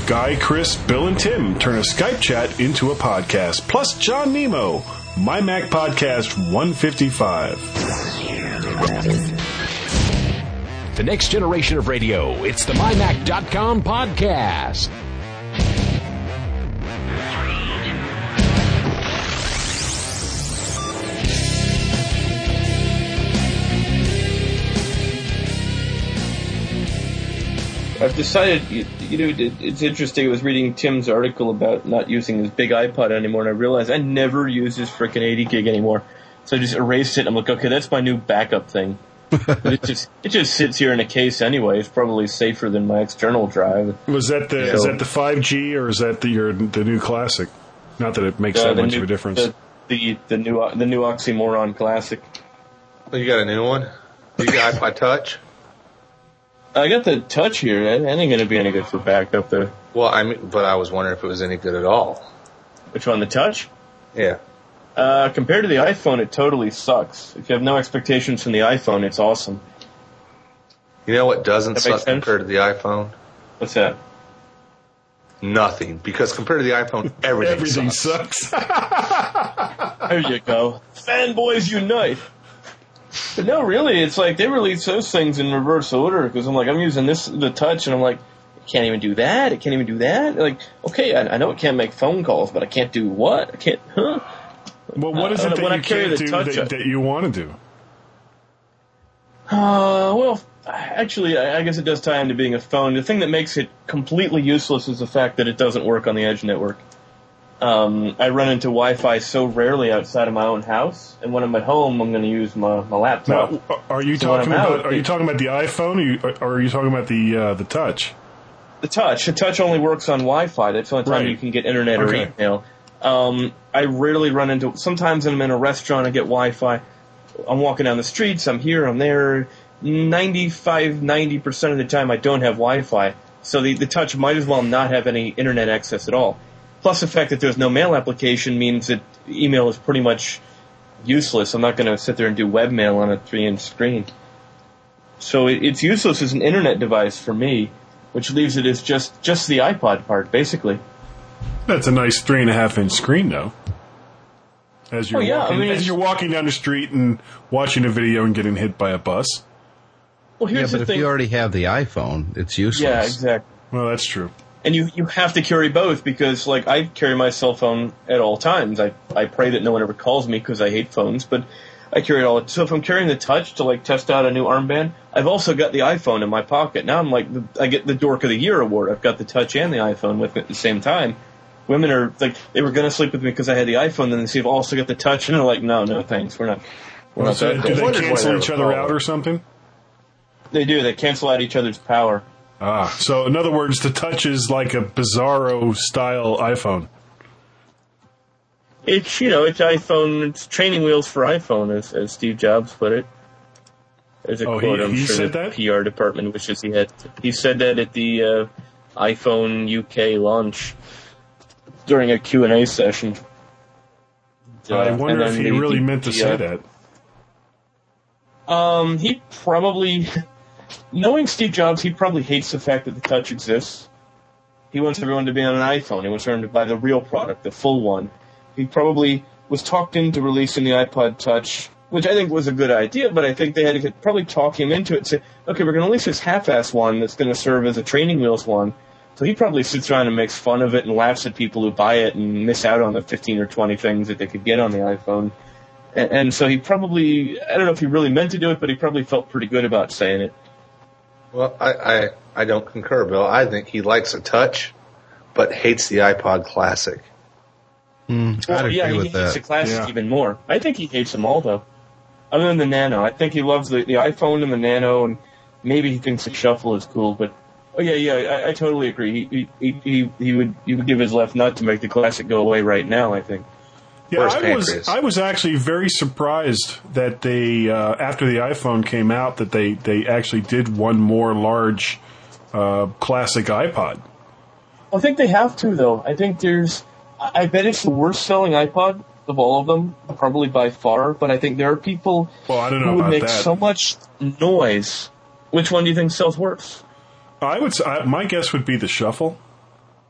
Guy, Chris, Bill, and Tim turn a Skype chat into a podcast. Plus John Nemo, My Mac Podcast 155. The next generation of radio. It's the MyMac.com podcast. I've decided, it's interesting. I was reading Tim's article about not using his big iPod anymore, and I realized I never use his frickin' 80 gig anymore. So I just erased it, and I'm like, okay, that's my new backup thing. But it just sits here in a case anyway. It's probably safer than my external drive. Is that the 5G, or is that the new Classic? Not that it makes that much of a difference. The new Oxymoron Classic. Oh, you got a new one? You got iPod Touch? I got the Touch here. That ain't going to be any good for backup, though. Well, but I was wondering if it was any good at all. Which one, the Touch? Yeah. Compared to the iPhone, it totally sucks. If you have no expectations from the iPhone, it's awesome. You know what doesn't suck compared to the iPhone? What's that? Nothing. Because compared to the iPhone, everything sucks. There you go. Fanboys unite. But no, really, it's like they release those things in reverse order, because I'm using the Touch, and I'm like, it can't even do that, it can't even do that. Like, okay, I know it can't make phone calls, but I can't do what? I can't, huh? Well, what is it that you can't do that you want to do? Well, actually, I guess it does tie into being a phone. The thing that makes it completely useless is the fact that it doesn't work on the Edge network. I run into Wi-Fi so rarely outside of my own house, and when I'm at home, I'm going to use my laptop. Now, are you talking about the iPhone, or are you talking about the Touch? The Touch. The Touch only works on Wi-Fi. That's the only time you can get internet or email. I rarely run into. Sometimes I'm in a restaurant, I get Wi-Fi. I'm walking down the streets. I'm here. I'm there. 90% of the time, I don't have Wi-Fi. So the Touch might as well not have any internet access at all. Plus, the fact that there's no mail application means that email is pretty much useless. I'm not going to sit there and do webmail on a 3-inch screen. So it's useless as an internet device for me, which leaves it as just the iPod part, basically. That's a nice 3.5-inch screen, though. As you're walking down the street and watching a video and getting hit by a bus. Well, here's the thing. If you already have the iPhone, it's useless. Yeah, exactly. Well, that's true. And you have to carry both, because, I carry my cell phone at all times. I pray that no one ever calls me, because I hate phones, but I carry it all. So if I'm carrying the Touch to, test out a new armband, I've also got the iPhone in my pocket. Now I'm I get the Dork of the Year award. I've got the Touch and the iPhone with me at the same time. Women are, they were going to sleep with me because I had the iPhone, then they see I've also got the Touch, and they're like, no, thanks, we're not do they cancel each other out or something? They do. They cancel out each other's power. So in other words, the Touch is like a Bizarro-style iPhone. It's iPhone, it's training wheels for iPhone, as Steve Jobs put it. There's a quote, I'm sure, the PR department wishes he had. He said that at the iPhone UK launch during a Q&A session. I wonder if he really meant to say that. He probably... Knowing Steve Jobs, he probably hates the fact that the Touch exists. He wants everyone to be on an iPhone. He wants everyone to buy the real product, the full one. He probably was talked into releasing the iPod Touch, which I think was a good idea, but I think they had to probably talk him into it and say, okay, we're going to release this half-ass one that's going to serve as a training wheels one. So he probably sits around and makes fun of it and laughs at people who buy it and miss out on the 15 or 20 things that they could get on the iPhone. And so he probably, I don't know if he really meant to do it, but he probably felt pretty good about saying it. Well, I don't concur, Bill. I think he likes a Touch, but hates the iPod Classic. I'd agree with he hates that. the Classic even more. I think he hates them all, though. Other than the Nano. I think he loves the iPhone and the Nano, and maybe he thinks the Shuffle is cool, but... Oh, I totally agree. He would give his left nut to make the Classic go away right now, I think. Yeah, I was actually very surprised that they, after the iPhone came out, that they actually did one more large classic iPod. I think they have to, though. I bet it's the worst selling iPod of all of them, probably by far, but I think there are people who would make so much noise. Which one do you think sells worse? My guess would be the Shuffle.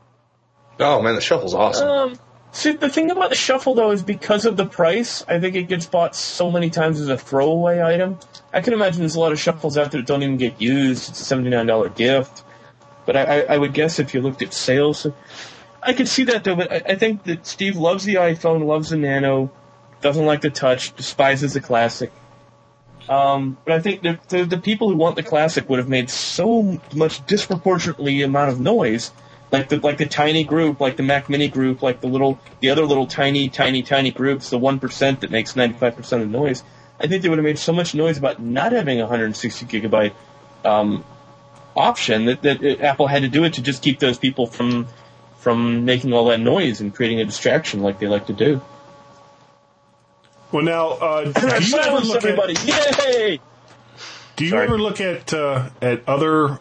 Oh man, the Shuffle's awesome. See, the thing about the Shuffle though is because of the price, I think it gets bought so many times as a throwaway item. I can imagine there's a lot of Shuffles out there that don't even get used. It's a $79 gift. But I would guess if you looked at sales, I could see that though. But I think that Steve loves the iPhone, loves the Nano, doesn't like the Touch, despises the Classic. But I think the people who want the Classic would have made so much disproportionately amount of noise, like the tiny group, like the Mac Mini group, like the other little tiny groups, the 1% that makes 95% of the noise. I think they would have made so much noise about not having a 160 gigabyte option that Apple had to do it to just keep those people from making all that noise and creating a distraction like they like to do. Well, now, do you ever look everybody. Yay! Do you ever look at other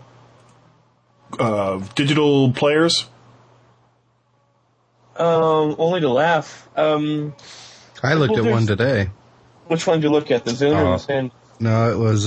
digital players? Only to laugh. I looked at one today. Which one did you look at? The Zune or the Sand? No, it was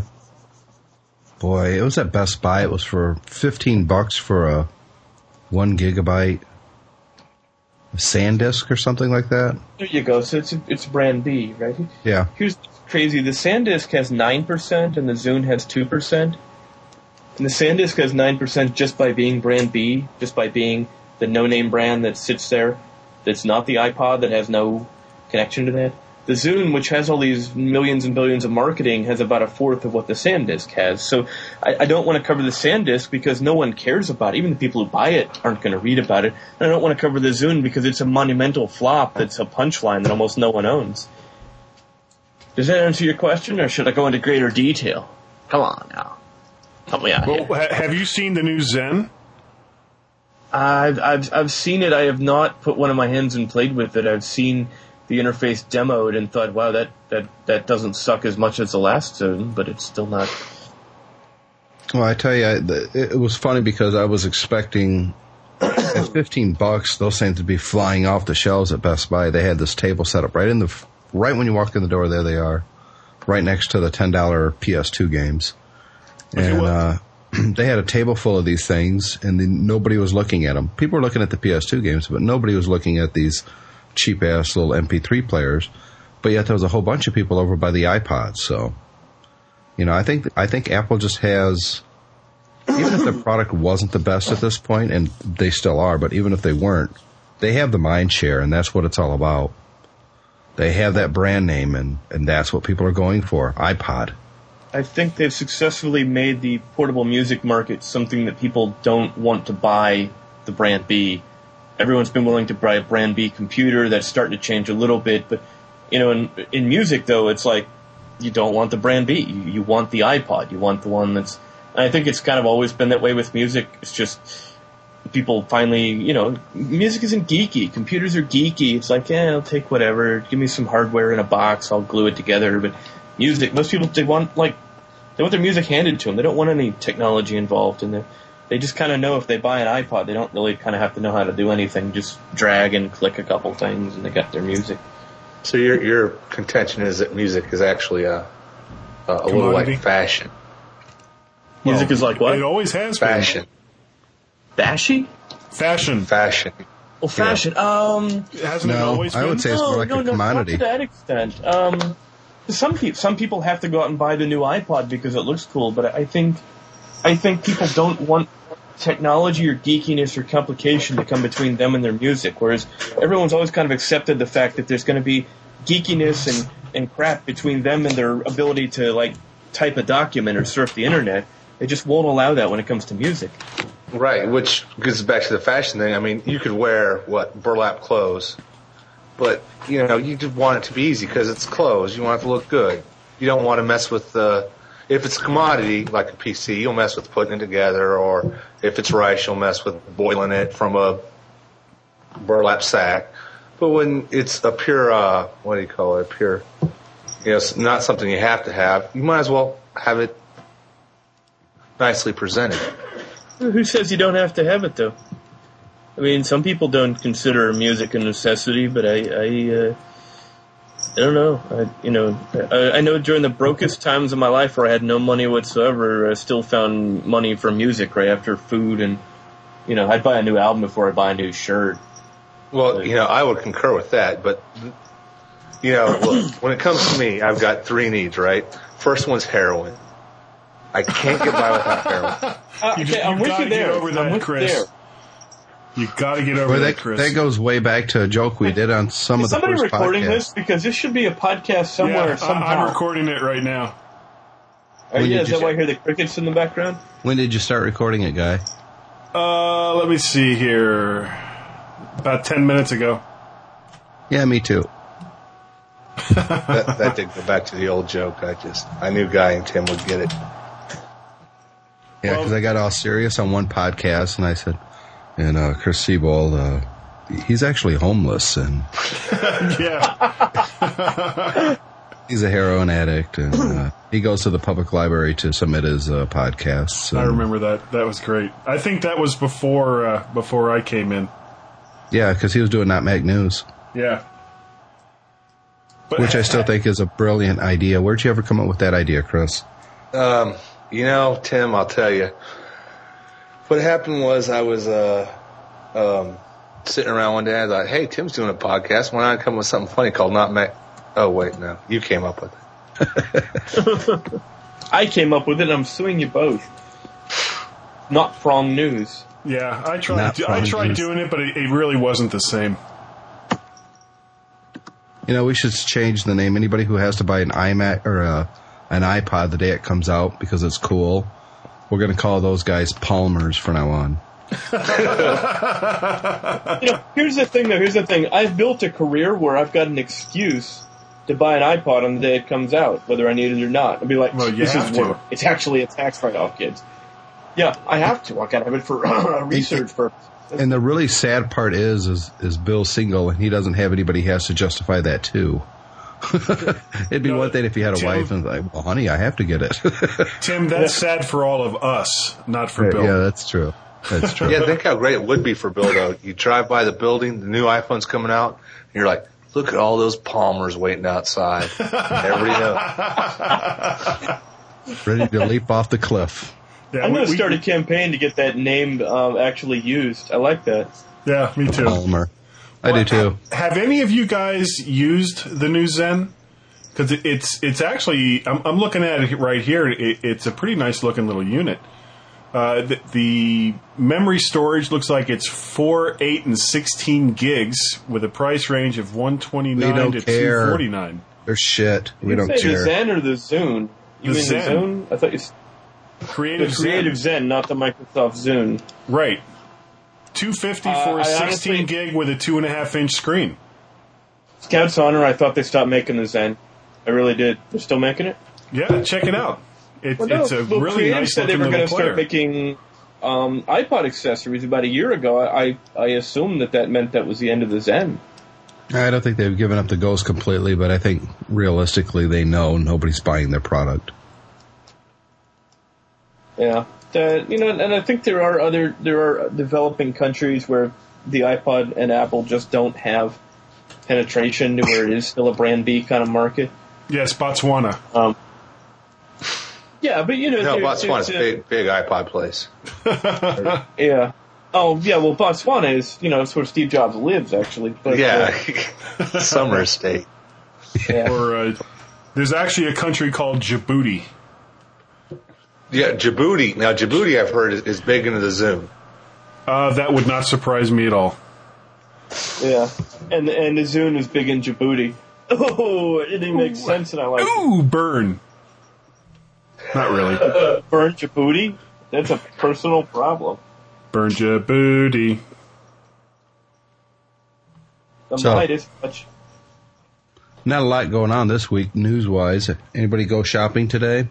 it was at Best Buy. It was for $15 for a 1 gigabyte SanDisk or something like that. There you go. So it's brand B, right? Yeah. Here's crazy. The SanDisk has 9% and the Zune has 2%. And the SanDisk has 9% just by being brand B, just by being the no-name brand that sits there, that's not the iPod, that has no connection to that. The Zune, which has all these millions and billions of marketing, has about a fourth of what the SanDisk has. So I don't want to cover the SanDisk because no one cares about it. Even the people who buy it aren't going to read about it. And I don't want to cover the Zune because it's a monumental flop that's a punchline that almost no one owns. Does that answer your question, or should I go into greater detail? Come on now. Help me out here. Have you seen the new Zen? I've seen it. I have not put one in my hands and played with it. I've seen the interface demoed and thought, wow, that doesn't suck as much as the last Zune, but it's still not. Well, I tell you, it was funny because I was expecting at $15 those things to be flying off the shelves at Best Buy. They had this table set up right when you walk in the door. There they are, right next to the $10 PS2 games, and they had a table full of these things, and nobody was looking at them. People were looking at the PS2 games, but nobody was looking at these cheap-ass little MP3 players, but yet there was a whole bunch of people over by the iPods. So, I think Apple just has, even if the product wasn't the best at this point, and they still are, but even if they weren't, they have the mind share, and that's what it's all about. They have that brand name, and that's what people are going for, iPod. I think they've successfully made the portable music market something that people don't want to buy the brand B. Everyone's been willing to buy a brand B computer. That's starting to change a little bit. But, in music, though, it's like you don't want the brand B. You want the iPod. You want the one that's... And I think it's kind of always been that way with music. It's just people finally, music isn't geeky. Computers are geeky. It's like, I'll take whatever. Give me some hardware in a box. I'll glue it together. But music, most people, they want their music handed to them. They don't want any technology involved in it. They just kind of know if they buy an iPod, they don't really kind of have to know how to do anything. Just drag and click a couple things, and they got their music. So your contention is that music is actually a little like fashion. Music is like what? It always has fashion. Bashy? Fashion. Well, fashion. Hasn't it always been? I would say it's more like a commodity. Not to that extent. Some people have to go out and buy the new iPod because it looks cool, but I think people don't want technology or geekiness or complication to come between them and their music, whereas everyone's always kind of accepted the fact that there's going to be geekiness and crap between them and their ability to type a document or surf the internet. They just won't allow that when it comes to music. Right, which gets back to the fashion thing. I mean, you could wear burlap clothes, but you just want it to be easy because it's clothes. You want it to look good. You don't want to mess with if it's a commodity, like a PC, you'll mess with putting it together, or if it's rice, you'll mess with boiling it from a burlap sack. But when it's a pure, not something you have to have, you might as well have it nicely presented. Who says you don't have to have it, though? I mean, some people don't consider music a necessity, but I don't know. I know during the brokest times of my life where I had no money whatsoever, I still found money for music right after food and, I'd buy a new album before I buy a new shirt. Well, I would concur with that, but, look, when it comes to me, I've got 3 needs, right? First one's heroin. I can't get by without heroin. I'm with you there. Get over that, Chris. You got to get over that, Chris. That goes way back to a joke we did on some of the first podcasts. Is somebody recording this? Because this should be a podcast somewhere, somehow. I'm recording it right now. Is that why I hear the crickets in the background? When did you start recording it, Guy? Let me see here. About 10 minutes ago. Yeah, me too. that did go back to the old joke. I knew Guy and Tim would get it. Yeah, because I got all serious on one podcast, and I said, and Chris Siebold, he's actually homeless, and yeah, he's a heroin addict, and he goes to the public library to submit his podcasts. I remember that. That was great. I think that was before I came in. Yeah, because he was doing Not Mac News. Yeah. Which I still think is a brilliant idea. Where'd you ever come up with that idea, Chris? Tim, I'll tell you. What happened was I was sitting around one day. I thought, hey, Tim's doing a podcast. Why not come with something funny called Not Mac? Oh, wait, no. You came up with it. I came up with it, and I'm suing you both. Not from news. Yeah, I tried doing it, but it really wasn't the same. We should change the name. Anybody who has to buy an iMac or an iPod the day it comes out because it's cool, we're going to call those guys Palmers from now on. Here's the thing, though. Here's the thing. I've built a career where I've got an excuse to buy an iPod on the day it comes out, whether I need it or not. I'd be like, this is work. It's actually a tax write-off, kids. Yeah, I have to. I got to have it for research purposes. And the really sad part is Bill's single, and he doesn't have anybody he has to justify that to. It'd be one thing if he had a wife and like, well, honey, I have to get it. Tim, that's sad for all of us, not for Bill. Yeah, that's true. That's true. Yeah, think how great it would be for Bill, though. You drive by the building, the new iPhone's coming out, and you're like, look at all those Palmers waiting outside. Everybody knows. Ready to leap off the cliff. Yeah, I'm going to start a campaign to get that name actually used. I like that. Yeah, me too. Palmer. I do too. Have any of you guys used the new Zen? Because it's actually, I'm looking at it right here. It's a pretty nice looking little unit. The memory storage looks like it's 4, 8, and 16 gigs with a price range of $129 to $249. They're shit. We don't say care. The Zen or the Zune? You mean the Zune? I thought you said Creative Zen, not the Microsoft Zune. Right. $250 for a 16 gig with a 2.5-inch screen. Scout's Honor, I thought they stopped making the Zen. I really did. They're still making it? Yeah, check it out. It's a really nice looking little player. They were going to start making iPod accessories about a year ago. I assumed that meant that was the end of the Zen. I don't think they've given up the ghost completely, but I think realistically they know nobody's buying their product. Yeah, and I think there are developing countries where the iPod and Apple just don't have penetration to where it is still a brand B kind of market. Yes, Botswana. Yeah, but no, Botswana's a big iPod place. Yeah. Oh, yeah. Well, Botswana is it's where Steve Jobs lives actually. But, yeah, summer estate. Yeah. Or there's actually a country called Djibouti. Yeah, Djibouti. Now, Djibouti, I've heard, is big into the Zune. That would not surprise me at all. Yeah, and the Zune is big in Djibouti. Oh, it makes sense, and I like it. Ooh, burn. Not really. Burn Djibouti? That's a personal problem. Burn Djibouti. The might is much. Not a lot going on this week, news-wise. Anybody go shopping today?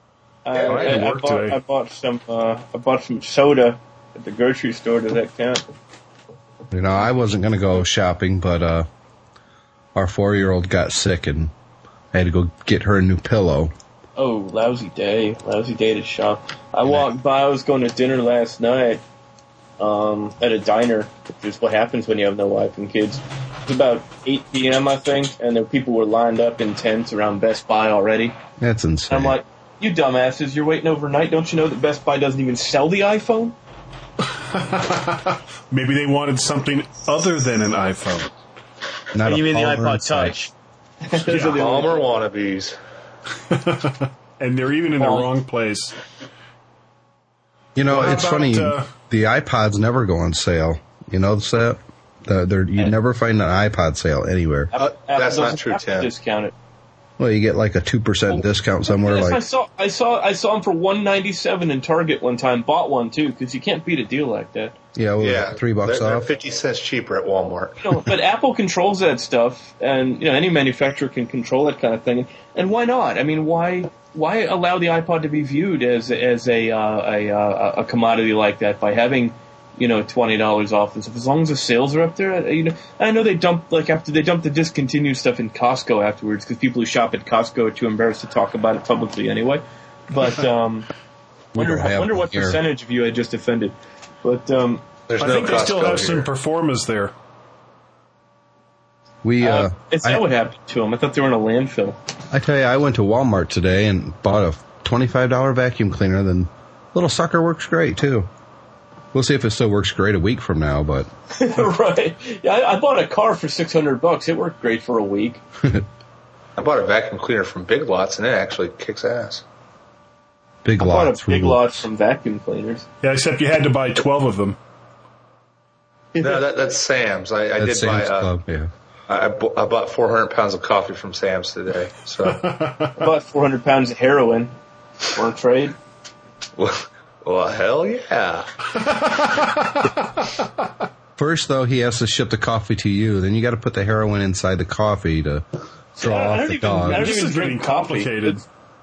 I bought some soda at the grocery store. Does that count? I wasn't going to go shopping, but our 4-year-old got sick, and I had to go get her a new pillow. Oh, lousy day to shop. I walked by. I was going to dinner last night at a diner, which is what happens when you have no wife and kids. It was about 8 p.m., I think, and there people were lined up in tents around Best Buy already. That's insane. I'm like, you dumbasses, you're waiting overnight. Don't you know that Best Buy doesn't even sell the iPhone? Maybe they wanted something other than an iPhone. Not You mean the Palmer iPod inside. Touch? Those are the only- Palmer wannabes. And they're even in the wrong place. You know, Well, how it's about, funny. The iPods never go on sale. You notice that? You never find an iPod sale anywhere. Apple that's not doesn't true, have to Tim. Discount it. Well, you get like a 2% discount somewhere. Yes, Like I saw them for $197 in Target one time. Bought one too because you can't beat a deal like that. yeah, Yeah, $3 they're off. 50 cents cheaper at Walmart. But Apple controls that stuff, and any manufacturer can control that kind of thing. And why not? I mean, why allow the iPod to be viewed as a commodity like that by having $20 off and stuff? As long as the sales are up there, I know they dump the discontinued stuff in Costco afterwards because people who shop at Costco are too embarrassed to talk about it publicly anyway. But wonder what percentage of you I just offended. But There's I no think they still Costco have some here. Performas there. is that what happened to them? I thought they were in a landfill. I tell you, I went to Walmart today and bought a $25 vacuum cleaner. Then little sucker works great too. We'll see if it still works great a week from now, but Right. Yeah, I bought a car for $600. It worked great for a week. I bought a vacuum cleaner from Big Lots, and it actually kicks ass. Big I bought Lots. a Big Lots from vacuum cleaners. Yeah, except you had to buy 12 of them. No, that's Sam's. I That's did buy. Sam's Club, yeah. I bought 400 pounds of coffee from Sam's today. So, I bought 400 pounds of heroin for a trade. well, hell yeah. First, though, he has to ship the coffee to you. Then you got to put the heroin inside the coffee to draw I off don't the even- I dog. don't This even is getting drink coffee. complicated.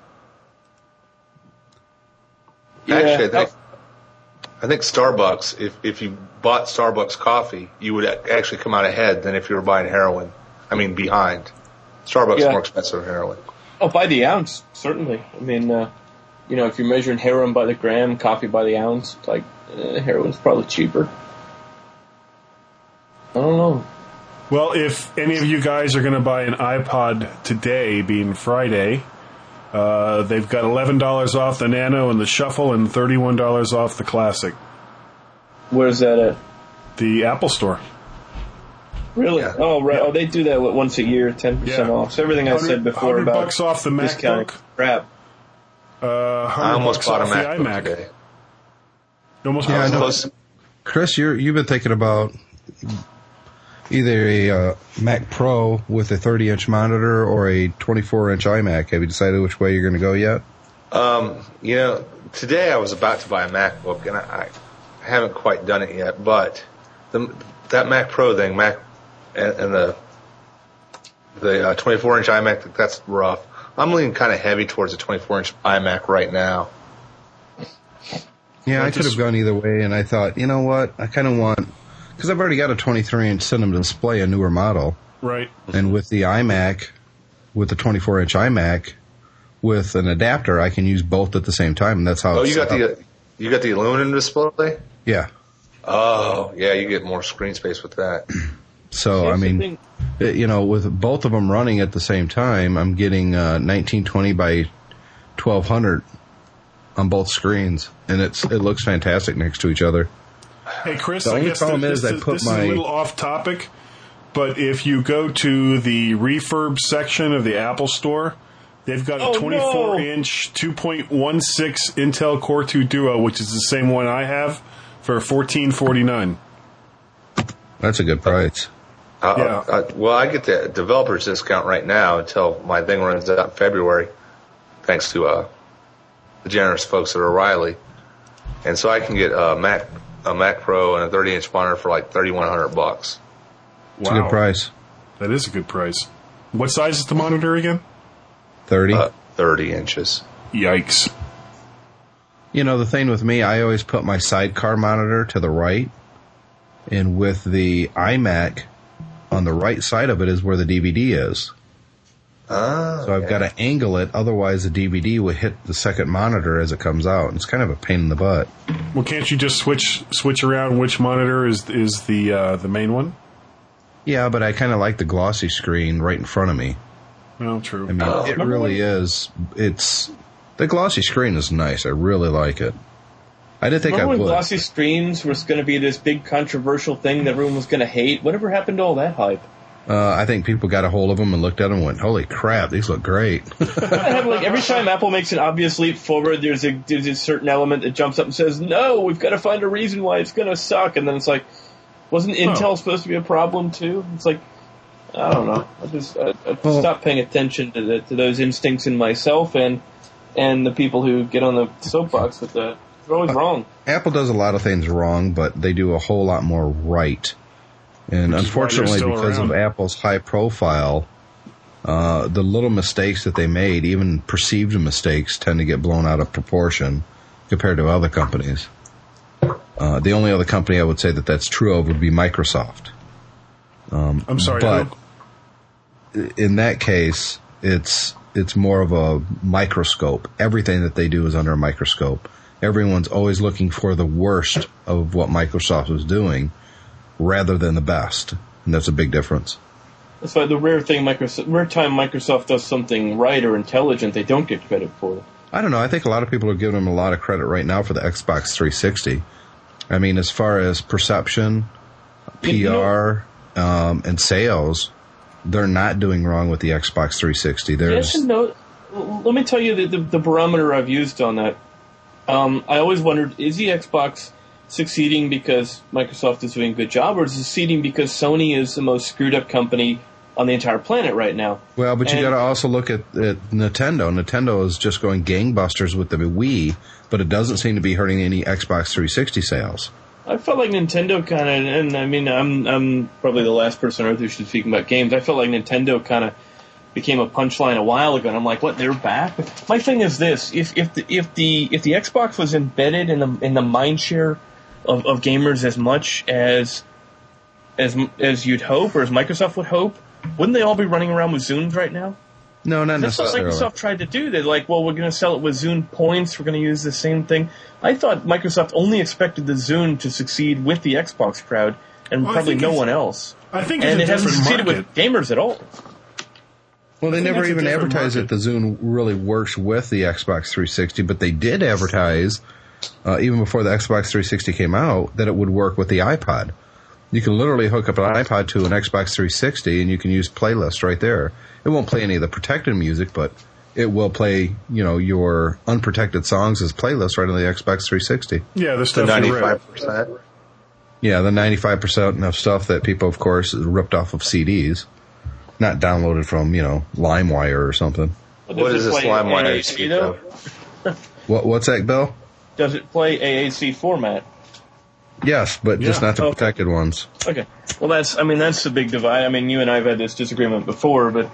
Actually, Yeah. I think Starbucks. If you bought Starbucks coffee, you would actually come out ahead than if you were buying heroin. I mean, behind. Starbucks is Yeah. more expensive than heroin. Oh, by the ounce, certainly. I mean, if you're measuring heroin by the gram, coffee by the ounce, it's like heroin's probably cheaper. I don't know. Well, if any of you guys are going to buy an iPod today, being Friday, they've got $11 off the Nano and the Shuffle and $31 off the Classic. Where's that at? The Apple Store. Really? Yeah. Oh, right. Oh, they do that once a year, 10% Yeah. off. So everything I said before about $100 off the discounting MacBook. crap. I $100 almost bought a off the MacBook iMac. today. Almost Yeah, I bought know. Close. Chris, you've been thinking about either a Mac Pro with a 30-inch monitor or a 24-inch iMac. Have you decided which way you're going to go yet? Today I was about to buy a MacBook, and I haven't quite done it yet. But that Mac Pro thing, and the 24-inch iMac, that's rough. I'm leaning kind of heavy towards a 24-inch iMac right now. Yeah, I could have gone either way, and I thought, you know what? I kind of want, because I've already got a 23-inch Cinema display, a newer model, Right. and with the iMac, with the 24-inch iMac, with an adapter, I can use both at the same time, and that's how. Oh, it's you got set up. the aluminum display? Yeah. Oh, yeah, you get more screen space with that. So Here's I the mean, thing. with both of them running at the same time, I'm getting 1920 by 1200 on both screens, and it looks fantastic next to each other. Hey, Chris, The I only guess problem this, is I this, put this is my- a little off topic, but if you go to the refurb section of the Apple Store, they've got a 24-inch 2.16 Intel Core 2 Duo, which is the same one I have, for $1449. That's a good price. Yeah. Well, I get the developer's discount right now until my thing runs out in February, thanks to the generous folks at O'Reilly. And so I can get a Mac Pro and a 30-inch monitor for like $3,100. It's a good price. That is a good price. What size is the monitor again? 30. 30 inches. Yikes. You know, the thing with me, I always put my sidecar monitor to the right, and with the iMac, on the right side of it is where the DVD is. Ah, So I've got to angle it, otherwise the DVD would hit the second monitor as it comes out. It's kind of a pain in the butt. Well, can't you just switch around which monitor is the main one? Yeah, but I kind of like the glossy screen right in front of me. Well, true. I mean, it really is. The glossy screen is nice. I really like it. I didn't think Remember I when would. glossy screens was going to be this big controversial thing that everyone was going to hate? Whatever happened to all that hype? I think people got a hold of them and looked at them and went, holy crap, these look great. Like every time Apple makes an obvious leap forward, there's a certain element that jumps up and says, no, we've got to find a reason why it's going to suck. And then it's like, wasn't Intel supposed to be a problem too? It's like, I don't know. I stopped paying attention to those instincts in myself and the people who get on the soapbox with that. They're always wrong. Apple does a lot of things wrong, but they do a whole lot more right. And unfortunately, because of Apple's high profile, the little mistakes that they made, even perceived mistakes, tend to get blown out of proportion compared to other companies. The only other company I would say that that's true of would be Microsoft. I'm sorry, but in that case, it's more of a microscope. Everything that they do is under a microscope. Everyone's always looking for the worst of what Microsoft is doing rather than the best. And that's a big difference. That's why the rare time Microsoft does something right or intelligent, they don't get credit for it. I don't know. I think a lot of people are giving them a lot of credit right now for the Xbox 360. I mean, as far as perception, PR, and sales, they're not doing wrong with the Xbox 360. Yes and no. Let me tell you the barometer I've used on that. I always wondered, is the Xbox succeeding because Microsoft is doing a good job, or is it succeeding because Sony is the most screwed up company on the entire planet right now? Well, but you got to also look at Nintendo. Nintendo is just going gangbusters with the Wii, but it doesn't seem to be hurting any Xbox 360 sales. I felt like Nintendo kind of, and I mean, I'm probably the last person on earth who should speak about games. I felt like Nintendo kind of became a punchline a while ago, and I'm like, what? They're back? My thing is this: if the Xbox was embedded in the mindshare of gamers as much as you'd hope, or as Microsoft would hope, wouldn't they all be running around with Zunes right now? No, not necessarily. That's what Microsoft tried to do. They're like, well, we're going to sell it with Zune points. We're going to use the same thing. I thought Microsoft only expected the Zune to succeed with the Xbox crowd, and probably no one else. I think and it hasn't succeeded with gamers at all. Well, they never even advertised that the Zune really works with the Xbox 360, but they did advertise, even before the Xbox 360 came out, that it would work with the iPod. You can literally hook up an iPod to an Xbox 360, and you can use playlists right there. It won't play any of the protected music, but it will play, your unprotected songs as playlists right on the Xbox 360. Yeah, the stuff 95%. Yeah, the 95% of stuff that people, of course, ripped off of CDs. Not downloaded from, LimeWire or something. What is this LimeWire AAC, though? What's that, Bill? Does it play AAC format? Yes, but just not the protected ones. Okay. Well, that's the big divide. I mean, you and I have had this disagreement before, but,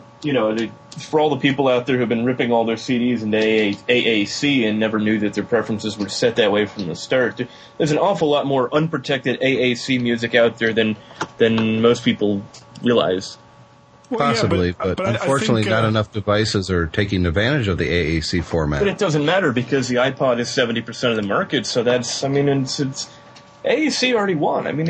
for all the people out there who've been ripping all their CDs into AAC and never knew that their preferences were set that way from the start, there's an awful lot more unprotected AAC music out there than most people realize. Possibly, but unfortunately, not enough devices are taking advantage of the AAC format. But it doesn't matter because the iPod is 70% of the market. So it's AAC already won. I mean,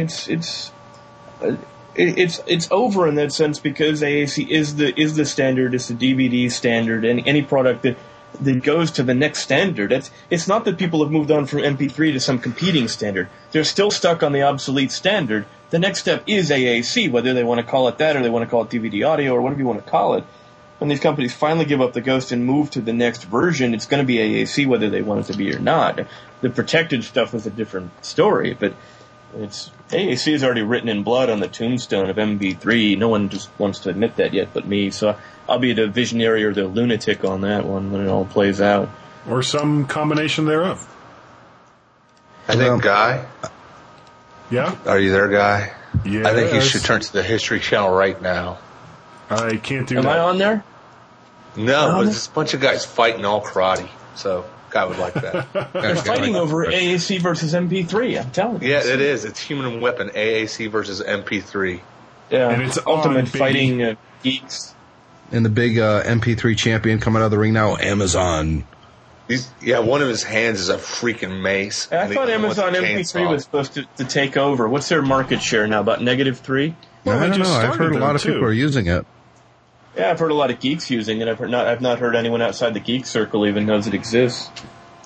it's over in that sense because AAC is the standard. It's the DVD standard, and any product that goes to the next standard. It's not that people have moved on from MP3 to some competing standard. They're still stuck on the obsolete standard. The next step is AAC, whether they want to call it that or they want to call it DVD audio or whatever you want to call it. When these companies finally give up the ghost and move to the next version, it's going to be AAC whether they want it to be or not. The protected stuff is a different story, but AAC is already written in blood on the tombstone of MP3. No one just wants to admit that yet but me, so I'll be the visionary or the lunatic on that one when it all plays out. Or some combination thereof. I think, Guy. Yeah? Are you there, Guy? Yeah. I think you should turn to the History Channel right now. I can't do that. Am I on there? No, but there's a bunch of guys fighting all karate, so Guy would like that. They're fighting over AAC versus MP3, I'm telling you. Yeah, it is. It's Human Weapon, AAC versus MP3. Yeah, and it's ultimate fighting geeks. And the big MP3 champion coming out of the ring now, Amazon. One of his hands is a freaking mace. I thought Amazon MP3 was supposed to take over. What's their market share now? About -3? Well, I don't know. I've heard a lot of people are using it. Yeah, I've heard a lot of geeks using it. I've not heard anyone outside the geek circle even knows it exists.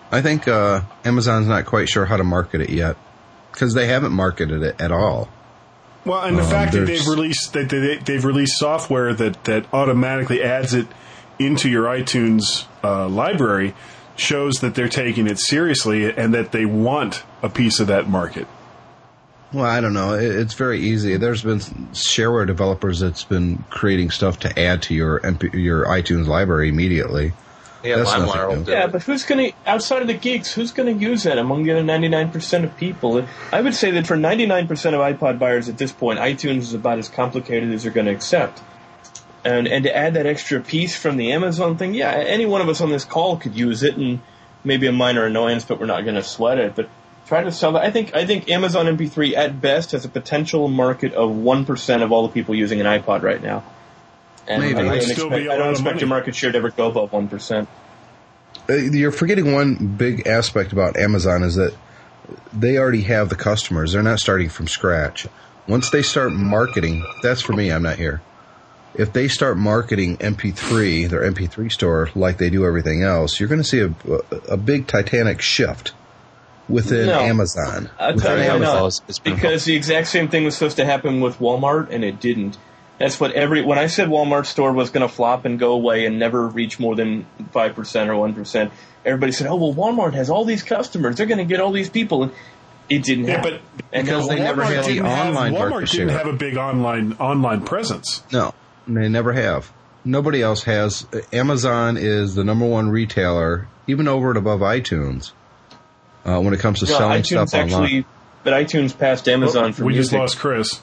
I think Amazon's not quite sure how to market it yet because they haven't marketed it at all. Well, and the fact that they've released software that automatically adds it into your iTunes library shows that they're taking it seriously and that they want a piece of that market. Well, I don't know. It's very easy. There's been shareware developers that's been creating stuff to add to your iTunes library immediately. Yeah, LimeWire will do it. But who's going to, outside of the geeks, who's going to use that among the other 99% of people? I would say that for 99% of iPod buyers at this point, iTunes is about as complicated as they're going to accept. And to add that extra piece from the Amazon thing, yeah, any one of us on this call could use it, and maybe a minor annoyance, but we're not going to sweat it. But try to sell that. I think Amazon MP3 at best has a potential market of 1% of all the people using an iPod right now. And Maybe. I don't expect your market share to ever go above 1%. You're forgetting one big aspect about Amazon is that they already have the customers. They're not starting from scratch. Once they start marketing, that's for me, I'm not here. If they start marketing MP3, their MP3 store, like they do everything else, you're going to see a big titanic shift within Amazon. I'll tell you no, because the exact same thing was supposed to happen with Walmart, and it didn't. That's what when I said Walmart store was going to flop and go away and never reach more than 5% or 1%, everybody said, oh, well, Walmart has all these customers. They're going to get all these people. And it didn't happen. Because they never had the online market share. Walmart didn't have a big online presence. No, they never have. Nobody else has. Amazon is the number one retailer, even over and above iTunes, when it comes to selling stuff online. But iTunes passed Amazon for music. We just lost Chris.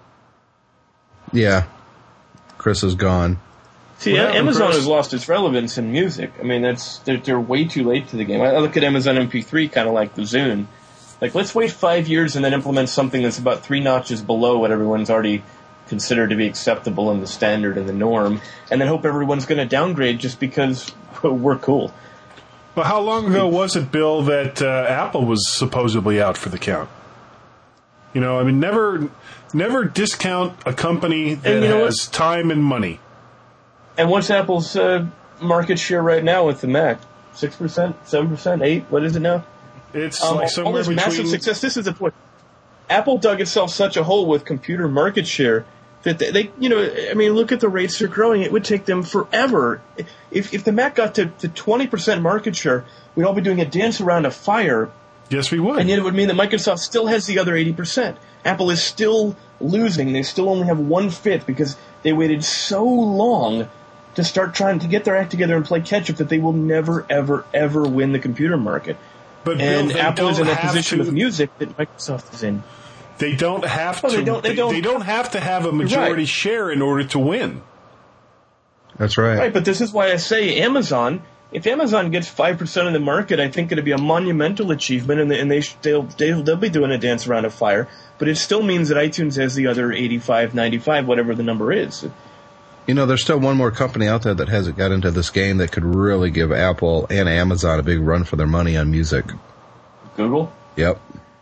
Yeah, Chris is gone. See, Amazon has lost its relevance in music. I mean, they're way too late to the game. I look at Amazon MP3 kind of like the Zune. Like, let's wait 5 years and then implement something that's about 3 notches below what everyone's already considered to be acceptable and the standard and the norm, and then hope everyone's going to downgrade just because we're cool. Well, how long ago was it, Bill, that Apple was supposedly out for the count? You know, I mean, never discount a company that has time and money. And what's Apple's market share right now with the Mac? 6%, 7%, 8%? What is it now? It's like somewhere all this between... massive success. This is the point. Apple dug itself such a hole with computer market share that they look at the rates they're growing. It would take them forever. If the Mac got to 20% market share, we'd all be doing a dance around a fire. Yes, we would. And yet it would mean that Microsoft still has the other 80%. Apple is still losing. They still only have 1/5 because they waited so long to start trying to get their act together and play catch-up that they will never, ever, ever win the computer market. But and Bill, Apple is in a position with music that Microsoft is in. They don't have to. They don't have to have a majority share in order to win. That's right. Right, but this is why I say Amazon. If Amazon gets 5% of the market, I think it'd be a monumental achievement, and they'll be doing a dance around a fire. But it still means that iTunes has the other 85, 95, whatever the number is. You know, there's still one more company out there that hasn't got into this game that could really give Apple and Amazon a big run for their money on music. Google? Yep.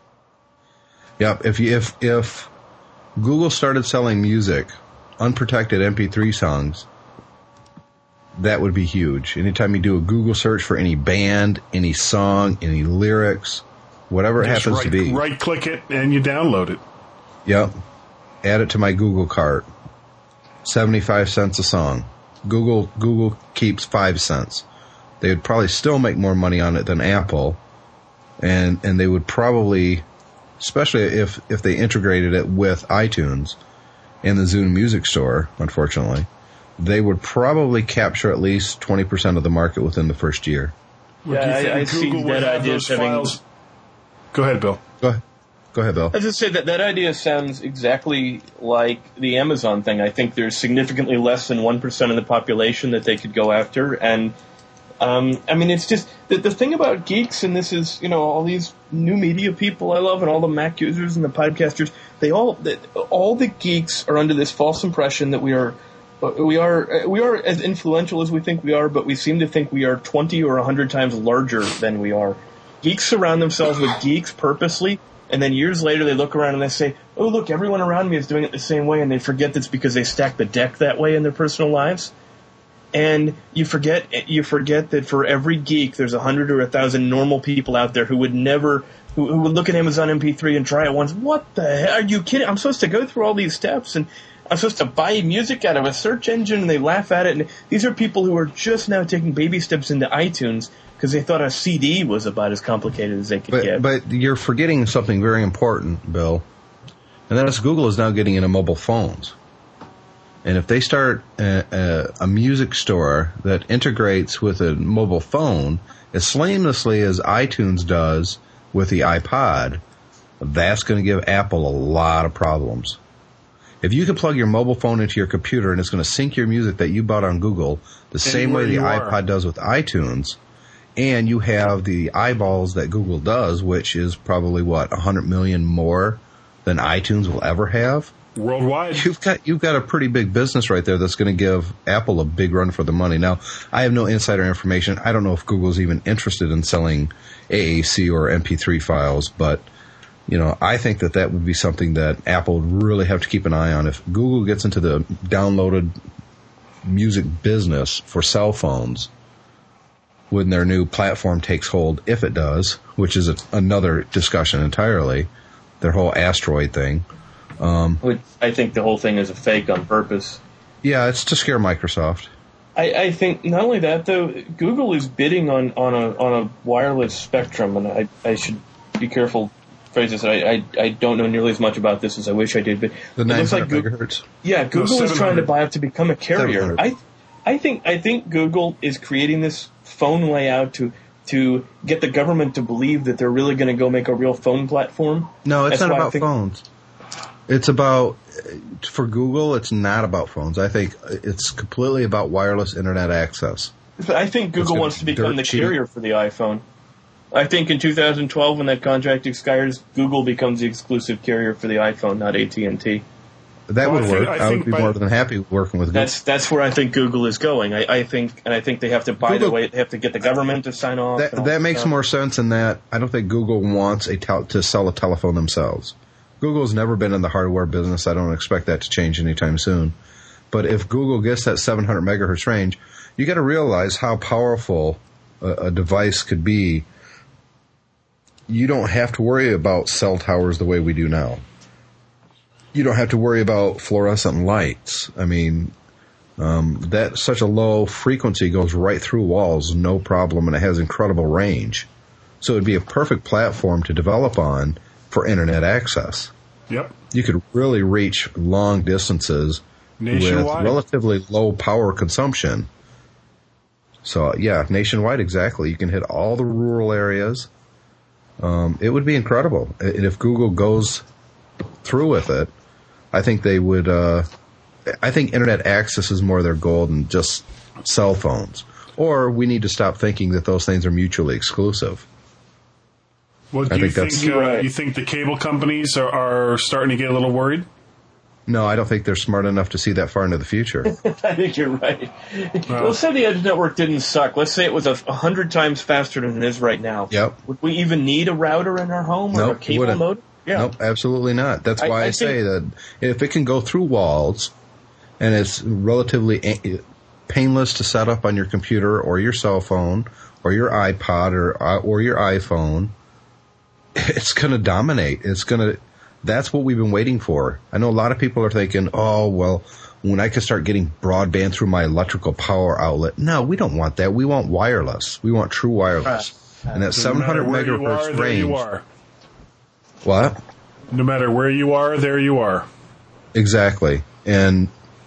If Google started selling music, unprotected MP3 songs, that would be huge. Anytime you do a Google search for any band, any song, any lyrics, whatever it happens to be. Right-click it and you download it. Yep. Add it to my Google cart. 75 cents a song. Google keeps 5 cents. They would probably still make more money on it than Apple. And they would probably, especially if they integrated it with iTunes and the Zune Music Store, unfortunately, they would probably capture at least 20% of the market within the first year. Yeah, I see that idea of having... Go ahead, Bill. Go ahead, Bill. I was just say that idea sounds exactly like the Amazon thing. I think there's significantly less than 1% of the population that they could go after. And, I mean, it's just the thing about geeks, and this is, all these new media people I love and all the Mac users and the podcasters, all the geeks are under this false impression that we are as influential as we think we are, but we seem to think we are 20 or 100 times larger than we are. Geeks surround themselves with geeks purposely, and then years later they look around and they say, oh, look, everyone around me is doing it the same way, and they forget that's because they stack the deck that way in their personal lives. And you forget that for every geek, there's 100 or 1,000 normal people out there who would never, who would look at Amazon MP3 and try it once. What the hell? Are you kidding? I'm supposed to go through all these steps, and I'm supposed to buy music out of a search engine, and they laugh at it. And these are people who are just now taking baby steps into iTunes because they thought a CD was about as complicated as they could get. But you're forgetting something very important, Bill, and that is Google is now getting into mobile phones. And if they start a music store that integrates with a mobile phone as seamlessly as iTunes does with the iPod, that's going to give Apple a lot of problems. If you can plug your mobile phone into your computer and it's going to sync your music that you bought on Google the same way the iPod does with iTunes, and you have the eyeballs that Google does, which is probably, 100 million more than iTunes will ever have, worldwide, you've got a pretty big business right there that's going to give Apple a big run for the money. Now, I have no insider information. I don't know if Google's even interested in selling AAC or MP3 files, but I think that would be something that Apple would really have to keep an eye on. If Google gets into the downloaded music business for cell phones when their new platform takes hold, if it does, which is another discussion entirely, their whole Asteroid thing. I think the whole thing is a fake on purpose. Yeah, it's to scare Microsoft. I think not only that, though, Google is bidding on a wireless spectrum, and I should be careful phrases. I don't know nearly as much about this as I wish I did, but the 900 Google, megahertz. Yeah, Google is trying to buy up to become a carrier. 700. I think Google is creating this phone layout to get the government to believe that they're really going to go make a real phone platform. No, it's not about phones. It's about, for Google, it's not about phones. I think it's completely about wireless internet access. But I think Google wants to become the carrier for the iPhone. I think in 2012, when that contract expires, Google becomes the exclusive carrier for the iPhone, not AT&T. That would work. I would be more than happy working with Google. That's where I think Google is going. I think they have to buy the way, they have to get the government to sign off. That makes more sense in that I don't think Google wants to sell a telephone themselves. Google's never been in the hardware business. I don't expect that to change anytime soon. But if Google gets that 700 megahertz range, you got to realize how powerful a device could be. You don't have to worry about cell towers the way we do now. You don't have to worry about fluorescent lights. I mean, that such a low frequency goes right through walls, no problem, and it has incredible range. So it'd be a perfect platform to develop on for internet access. Yep. You could really reach long distances nationwide with relatively low power consumption. So, yeah, nationwide, exactly. You can hit all the rural areas. It would be incredible. And if Google goes through with it, I think they would, I think internet access is more their goal than just cell phones. Or we need to stop thinking that those things are mutually exclusive. Well, do you think the cable companies are starting to get a little worried? No, I don't think they're smart enough to see that far into the future. I think you're right. Let's say the Edge network didn't suck. Let's say it was 100 times faster than it is right now. Yep. Would we even need a router in our home or a cable modem? Yeah. Nope, absolutely not. That's why I say that if it can go through walls and it's relatively painless to set up on your computer or your cell phone or your iPod or your iPhone, it's going to dominate. That's what we've been waiting for. I know a lot of people are thinking, oh, well, when I can start getting broadband through my electrical power outlet. No, we don't want that. We want wireless. We want true wireless. And that 700 megahertz range. You are. What? No matter where you are, there you are. Exactly. And,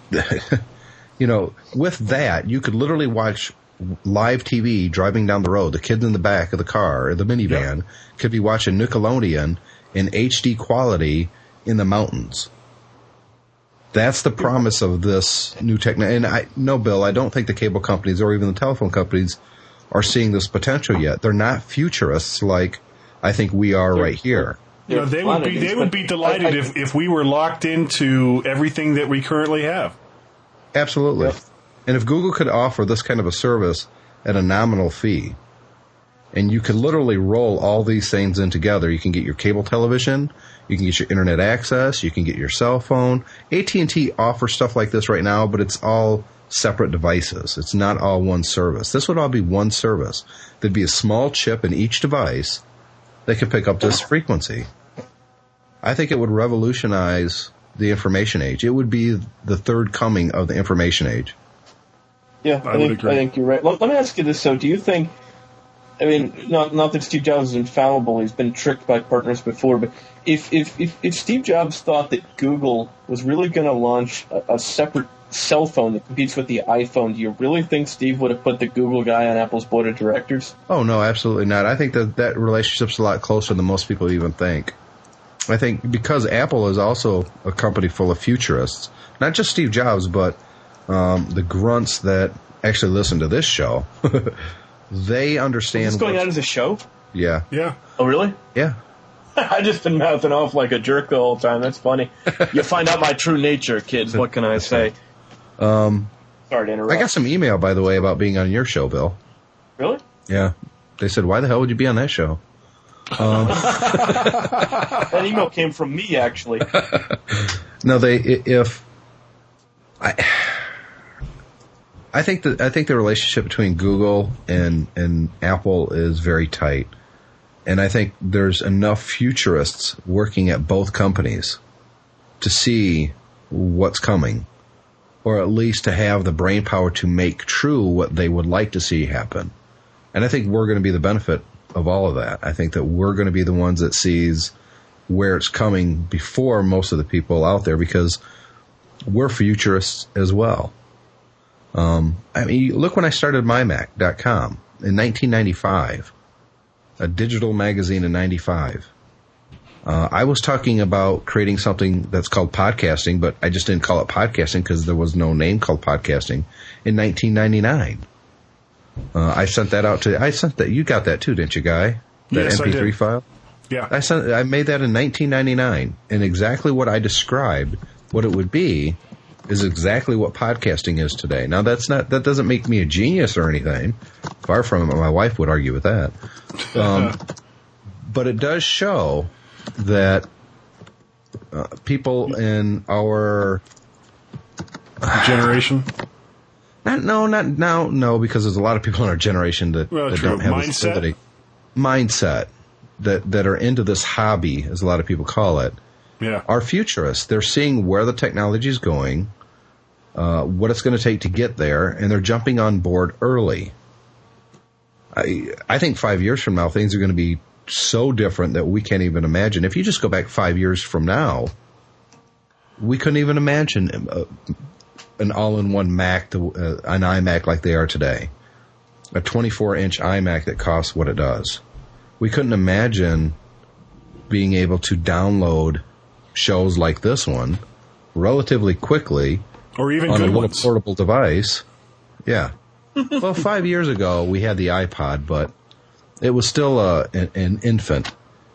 with that, you could literally watch live TV driving down the road. The kids in the back of the car or the minivan could be watching Nickelodeon in HD quality in the mountains. That's the promise of this new technology. And Bill, I don't think the cable companies or even the telephone companies are seeing this potential yet. They're not futurists like I think we are right here. They would be delighted if we were locked into everything that we currently have. Absolutely. Yep. And if Google could offer this kind of a service at a nominal fee, and you could literally roll all these things in together, you can get your cable television, you can get your internet access, you can get your cell phone. AT&T offers stuff like this right now, but it's all separate devices. It's not all one service. This would all be one service. There'd be a small chip in each device that could pick up this frequency. I think it would revolutionize the information age. It would be the third coming of the information age. Yeah, I think you're right. Let me ask you this, though. Do you think, I mean, not that Steve Jobs is infallible, he's been tricked by partners before, but if Steve Jobs thought that Google was really going to launch a separate cell phone that competes with the iPhone, do you really think Steve would have put the Google guy on Apple's board of directors? Oh, no, absolutely not. I think that relationship's a lot closer than most people even think. I think because Apple is also a company full of futurists, not just Steve Jobs, but the grunts that actually listen to this show, they understand. Is this going out as a show? Yeah. Yeah. Oh, really? Yeah. I've just been mouthing off like a jerk the whole time. That's funny. You find out my true nature, kids. What can I say? Sorry to interrupt. I got some email, by the way, about being on your show, Bill. Really? Yeah. They said, why the hell would you be on that show? That email came from me, actually. No, I think the relationship between Google and Apple is very tight. And I think there's enough futurists working at both companies to see what's coming, or at least to have the brain power to make true what they would like to see happen. And I think we're going to be the benefit of all of that. I think that we're going to be the ones that sees where it's coming before most of the people out there, because we're futurists as well. I mean, look when I started MyMac.com in 1995, a digital magazine in 95. I was talking about creating something that's called podcasting, but I just didn't call it podcasting because there was no name called podcasting in 1999. I sent that. You got that too, didn't you, Guy? That Yes, MP3 I did. file? Yeah. I made that in 1999, and exactly what I described, what it would be, is exactly what podcasting is today. Now, that doesn't make me a genius or anything. Far from it. My wife would argue with that. But it does show that people in our generation. Not now, because there's a lot of people in our generation that don't have this ability. Mindset that are into this hobby, as a lot of people call it, are futurists. They're seeing where the technology is going, what it's going to take to get there, and they're jumping on board early. I think 5 years from now, things are going to be so different that we can't even imagine. If you just go back 5 years from now, we couldn't even imagine an all-in-one Mac, an iMac like they are today. A 24-inch iMac that costs what it does. We couldn't imagine being able to download shows like this one relatively quickly, or even on good a little ones. portable device. Yeah. Well, 5 years ago we had the iPod, but it was still an infant.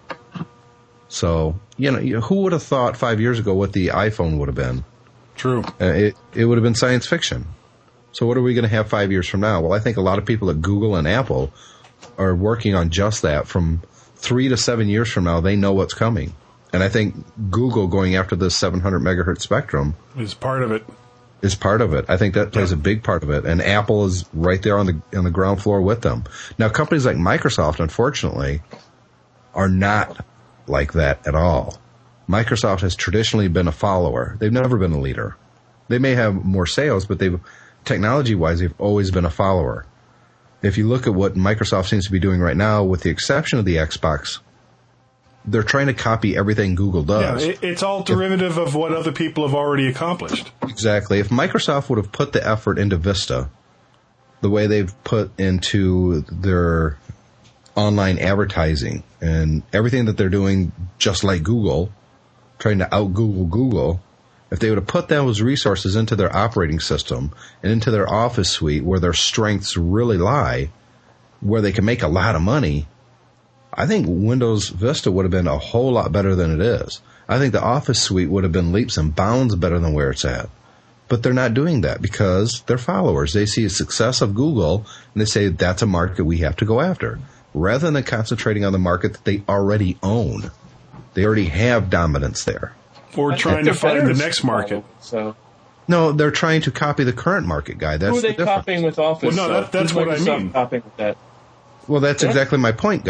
So, who would have thought 5 years ago what the iPhone would have been? True. It would have been science fiction. So what are we going to have 5 years from now? Well, I think a lot of people at Google and Apple are working on just that. From 3 to 7 years from now, they know what's coming. And I think Google going after the 700 megahertz spectrum Is part of it. is part of it. I think that plays a big part of it. And Apple is right there on the ground floor with them. Now, companies like Microsoft, unfortunately, are not like that at all. Microsoft has traditionally been a follower. They've never been a leader. They may have more sales, but technology-wise, they've always been a follower. If you look at what Microsoft seems to be doing right now, with the exception of the Xbox, they're trying to copy everything Google does. Yeah, it's all derivative of what other people have already accomplished. Exactly. If Microsoft would have put the effort into Vista, the way they've put into their online advertising and everything that they're doing, just like Google, trying to out-Google Google, if they would have put those resources into their operating system and into their Office suite where their strengths really lie, where they can make a lot of money, I think Windows Vista would have been a whole lot better than it is. I think the Office suite would have been leaps and bounds better than where it's at. But they're not doing that because they're followers. They see the success of Google and they say that's a market we have to go after, rather than concentrating on the market that they already own. They already have dominance there. Or trying to find the next market. So, No, they're trying to copy the current market guy. That's Who are they the difference. copying with Office? Well, no, that's what I Microsoft mean. Copying with that. Well, that's exactly my point,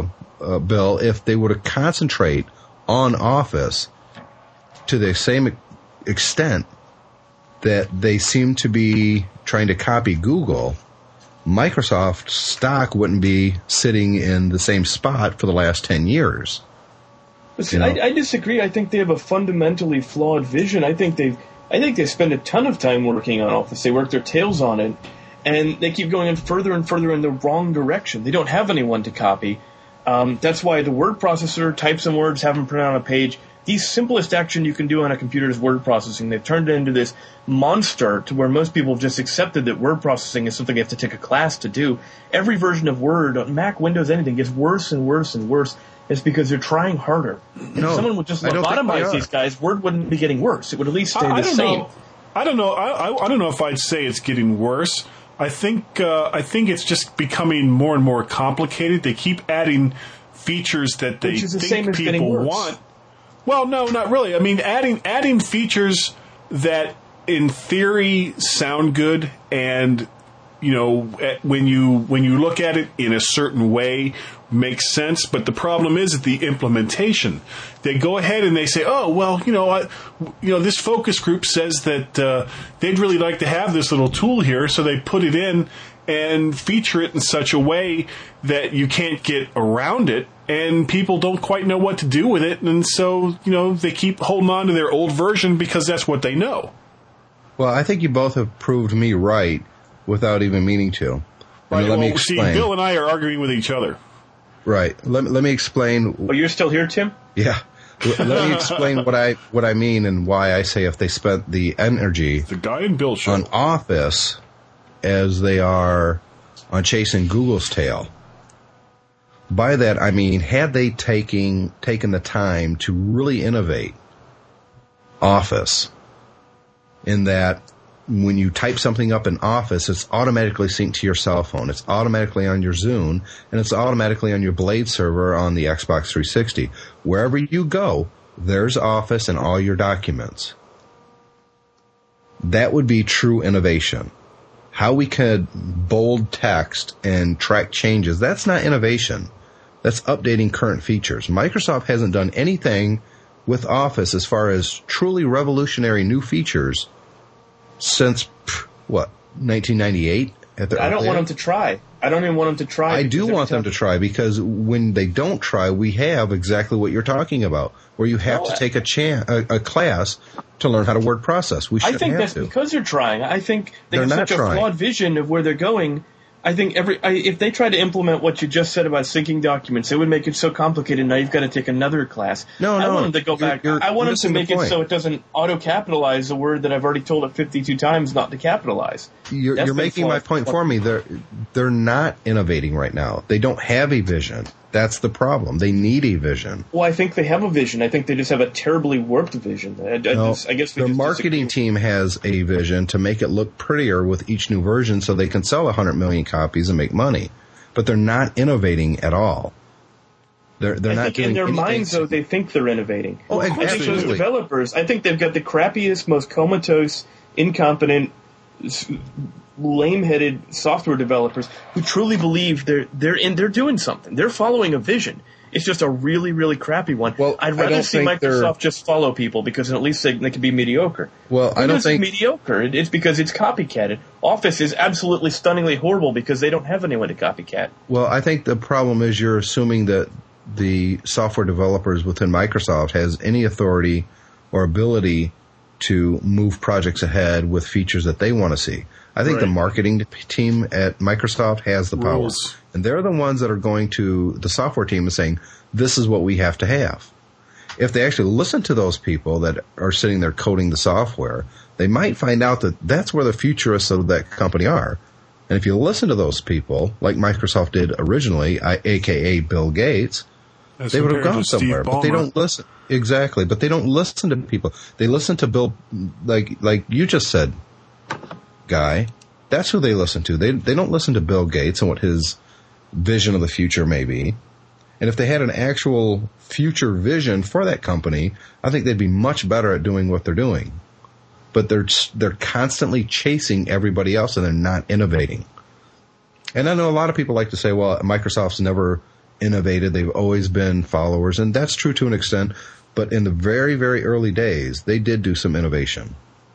Bill. If they were to concentrate on Office to the same extent that they seem to be trying to copy Google, Microsoft stock wouldn't be sitting in the same spot for the last 10 years. Listen, I disagree. I think they have a fundamentally flawed vision. I think they spend a ton of time working on Office. They work their tails on it, and they keep going in further and further in the wrong direction. They don't have anyone to copy. That's why the word processor, type some words, have them print on a page. The simplest action you can do on a computer is word processing. They've turned it into this monster to where most people have just accepted that word processing is something you have to take a class to do. Every version of Word, on Mac, Windows, anything, gets worse and worse and worse. It's because they're trying harder. If someone would just lobotomize these guys, Word wouldn't be getting worse. It would at least stay the same. I don't know. I don't know if I'd say it's getting worse. I think it's just becoming more and more complicated. They keep adding features that they think people want. Well, no, not really. I mean, adding features that, in theory, sound good, and when you look at it in a certain way, makes sense. But the problem is that the implementation. They go ahead and they say, "Oh, well, this focus group says that they'd really like to have this little tool here," so they put it in and feature it in such a way that you can't get around it, and people don't quite know what to do with it, and so, they keep holding on to their old version because that's what they know. Well, I think you both have proved me right without even meaning to. Right, let me explain. See, Bill and I are arguing with each other. Right. Let me explain. Oh, you're still here, Tim? Yeah. Let me explain what I mean and why I say if they spent the energy the Guy and Bill show on Office as they are on chasing Google's tail. By that, I mean, had they taken the time to really innovate Office, in that when you type something up in Office, it's automatically synced to your cell phone. It's automatically on your Zune, and it's automatically on your Blade server on the Xbox 360. Wherever you go, there's Office and all your documents. That would be true innovation. How we could bold text and track changes, that's not innovation. That's updating current features. Microsoft hasn't done anything with Office as far as truly revolutionary new features since, 1998? I don't want them to try. I don't even want them to try. I do want them to try, because when they don't try, we have exactly what you're talking about, where you have to take a class to learn how to word process. We shouldn't have to. I think that's because they're trying. I think they have such a flawed vision of where they're going. I think if they try to implement what you just said about syncing documents, it would make it so complicated. Now you've got to take another class. I want them to go back. I want them to make it so it doesn't auto-capitalize a word that I've already told it 52 times not to capitalize. You're making my point for me. They're not innovating right now. They don't have a vision. That's the problem. They need a vision. Well, I think they have a vision. I think they just have a terribly warped vision. I guess the marketing team has a vision to make it look prettier with each new version so they can sell 100 million copies and make money. But they're not innovating at all. They're not doing in their minds, though, they think they're innovating. Oh, I think those developers, I think they've got the crappiest, most comatose, incompetent, lame-headed software developers who truly believe they're doing something. They're following a vision. It's just a really, really crappy one. Well, I'd rather see Microsoft just follow people, because at least they can be mediocre. Well, I don't think it's mediocre. It's because it's copycatted. Office is absolutely stunningly horrible because they don't have anyone to copycat. Well, I think the problem is you're assuming that the software developers within Microsoft has any authority or ability to move projects ahead with features that they want to see. I think the marketing team at Microsoft has the power. And they're the ones that are going to the software team and saying, this is what we have to have. If they actually listen to those people that are sitting there coding the software, they might find out that that's where the futurists of that company are. And if you listen to those people, like Microsoft did originally, a.k.a. Bill Gates, they would have gone somewhere. But they don't listen. Exactly. But they don't listen to people. They listen to Bill, like you just said, Guy. That's who they listen to. They don't listen to Bill Gates and what his vision of the future may be. And if they had an actual future vision for that company, I think they'd be much better at doing what they're doing. but they're constantly chasing everybody else and they're not innovating. And I know a lot of people like to say, well, Microsoft's never innovated. They've always been followers, and that's true to an extent. But in the very, very early days, they did do some innovation.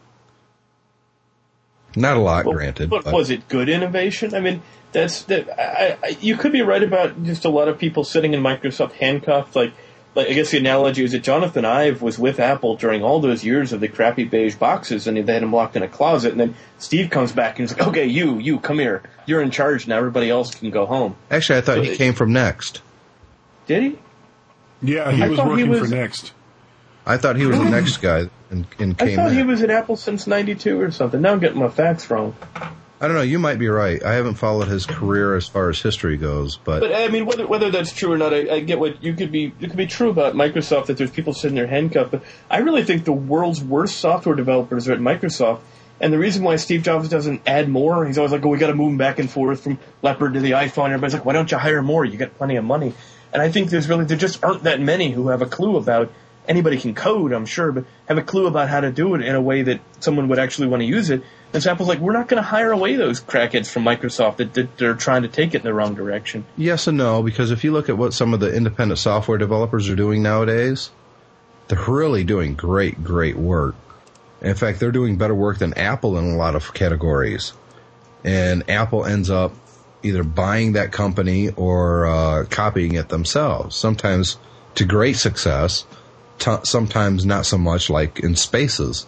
Not a lot, granted. But was it good innovation? I mean, you could be right about just a lot of people sitting in Microsoft handcuffed. Like I guess the analogy is that Jonathan Ive was with Apple during all those years of the crappy beige boxes, and they had him locked in a closet. And then Steve comes back and he's like, "Okay, you come here. You're in charge now. Everybody else can go home." Actually, I thought he came from Next. Did he? Yeah, he was working for Next. I thought he was the Next guy and came in. I thought he was at Apple since '92 or something. Now I'm getting my facts wrong. I don't know. You might be right. I haven't followed his career as far as history goes, but I mean, whether that's true or not, I get what it could be true about Microsoft that there's people sitting there handcuffed. But I really think the world's worst software developers are at Microsoft. And the reason why Steve Jobs doesn't add more, he's always like, "Oh, we got to move them back and forth from Leopard to the iPhone." Everybody's like, "Why don't you hire more? You got plenty of money." And I think there just aren't that many who have a clue about. Anybody can code, I'm sure, but have a clue about how to do it in a way that someone would actually want to use it. And so Apple's like, we're not going to hire away those crackheads from Microsoft that they're trying to take it in the wrong direction. Yes and no, because if you look at what some of the independent software developers are doing nowadays, they're really doing great, great work. In fact, they're doing better work than Apple in a lot of categories. And Apple ends up either buying that company or copying it themselves, sometimes to great success, sometimes not so much, like in Spaces.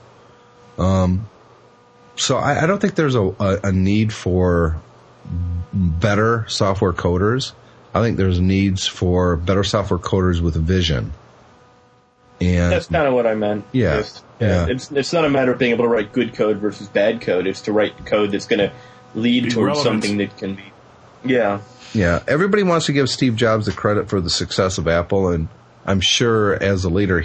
So I don't think there's a need for better software coders. I think there's needs for better software coders with vision. And that's kind of what I meant. Yeah. It's not a matter of being able to write good code versus bad code. It's to write code that's going to lead towards something that can be. Yeah. Yeah. Everybody wants to give Steve Jobs the credit for the success of Apple, and I'm sure as a leader,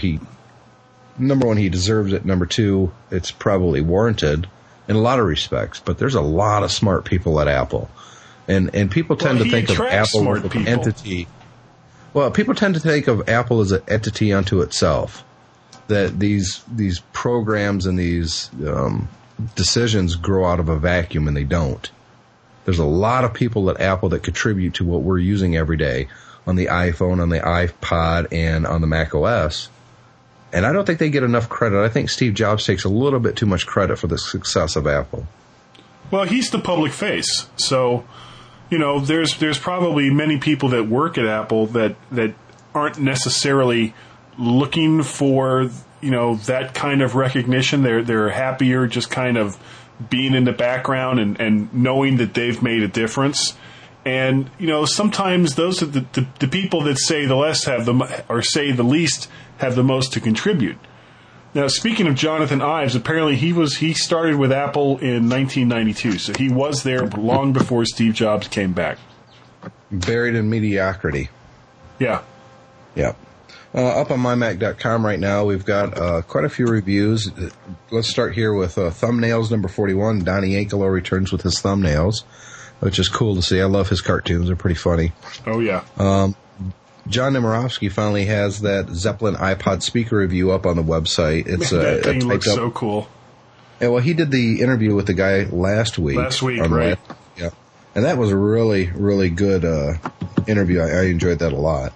number one, he deserves it. Number two, it's probably warranted in a lot of respects. But there's a lot of smart people at Apple, and people tend to think of Apple as an entity. Well, people tend to think of Apple as an entity unto itself. That these programs and these decisions grow out of a vacuum, and they don't. There's a lot of people at Apple that contribute to what we're using every day on the iPhone, on the iPod, and on the Mac OS. And I don't think they get enough credit. I think Steve Jobs takes a little bit too much credit for the success of Apple. Well, he's the public face. So, there's probably many people that work at Apple that aren't necessarily looking for, that kind of recognition. They're happier just kind of being in the background and knowing that they've made a difference. And, sometimes those are the people that say the less have or say the least have the most to contribute. Now, speaking of Jonathan Ives, apparently he started with Apple in 1992, so he was there long before Steve Jobs came back. Buried in mediocrity. Yeah. Yeah. Up on mymac.com right now, we've got quite a few reviews. Let's start here with Thumbnails number 41. Donnie Yankelo returns with his thumbnails, which is cool to see. I love his cartoons. They're pretty funny. Oh, yeah. John Nemirovsky finally has that Zeppelin iPod speaker review up on the website. That thing looks so cool. Yeah, well, he did the interview with the guy last week. Right. Yeah. And that was a really, really good interview. I enjoyed that a lot.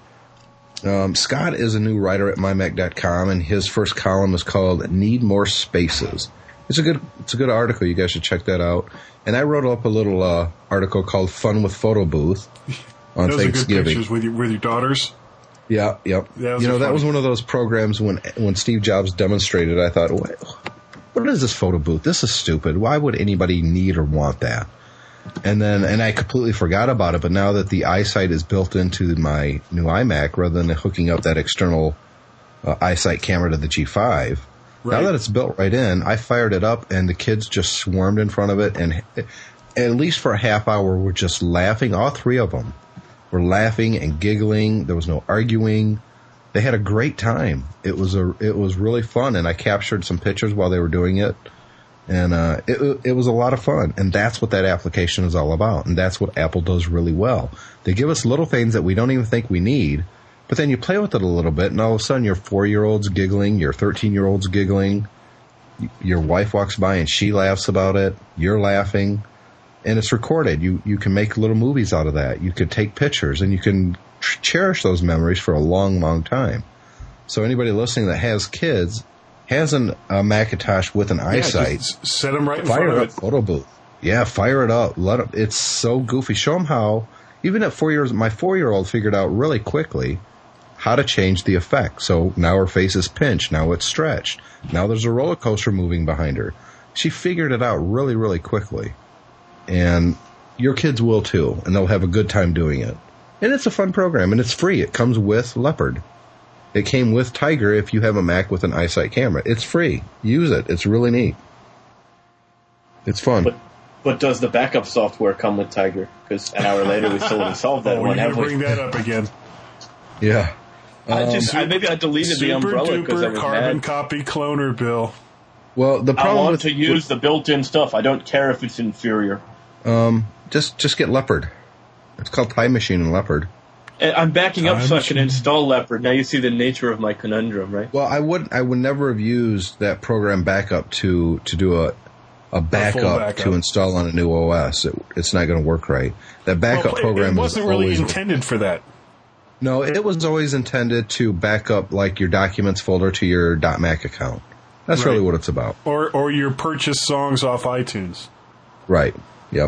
Scott is a new writer at mymac.com, and his first column is called Need More Spaces. It's a good article. You guys should check that out. And I wrote up a little article called Fun with Photo Booth on Those Thanksgiving. Are good pictures with your daughters. Yeah, yep. That was one of those programs when Steve Jobs demonstrated. I thought, what is this photo booth? This is stupid. Why would anybody need or want that? And I completely forgot about it. But now that the iSight is built into my new iMac, rather than hooking up that external iSight camera to the G5, now that it's built right in, I fired it up, and the kids just swarmed in front of it, and at least for a half hour, we're just laughing. All three of them were laughing and giggling. There was no arguing. They had a great time. It was really fun, and I captured some pictures while they were doing it, and it was a lot of fun. And that's what that application is all about, and that's what Apple does really well. They give us little things that we don't even think we need. But then you play with it a little bit, and all of a sudden your 4-year-old's giggling, your 13-year-old's giggling, Your wife walks by and she laughs about it. You're laughing. And it's recorded. You can make little movies out of that. You could take pictures and you can cherish those memories for a long, long time. So anybody listening that has kids, has a Macintosh with an eyesight, just set them right in fire front of up Photo Booth. Yeah, fire it up. It's so goofy. Show them how, even at 4 years, my 4-year-old figured out really quickly how to change the effect. So now her face is pinched. Now it's stretched. Now there's a roller coaster moving behind her. She figured it out really, really quickly. And your kids will too, and they'll have a good time doing it. And it's a fun program, and it's free. It comes with Leopard. It came with Tiger if you have a Mac with an eyesight camera. It's free. Use it. It's really neat. It's fun. But does the backup software come with Tiger? Because an hour later we still haven't solved that one. We're going to bring that up again. Yeah. Maybe I deleted the umbrella because I was carbon mad. copy cloner, Bill. Well, the I problem want to use the built-in stuff. I don't care if it's inferior. just get Leopard. It's called Time Machine and Leopard. And I'm backing up so I can install Leopard. Now you see the nature of my conundrum, right? Well, I would never have used that program backup to do a backup to install on a new OS. It's not going to work right. That backup program it wasn't really intended for that. No, it was always intended to back up like your documents folder to your .Mac account. That's really what it's about. Or your purchased songs off iTunes. Right. Yep.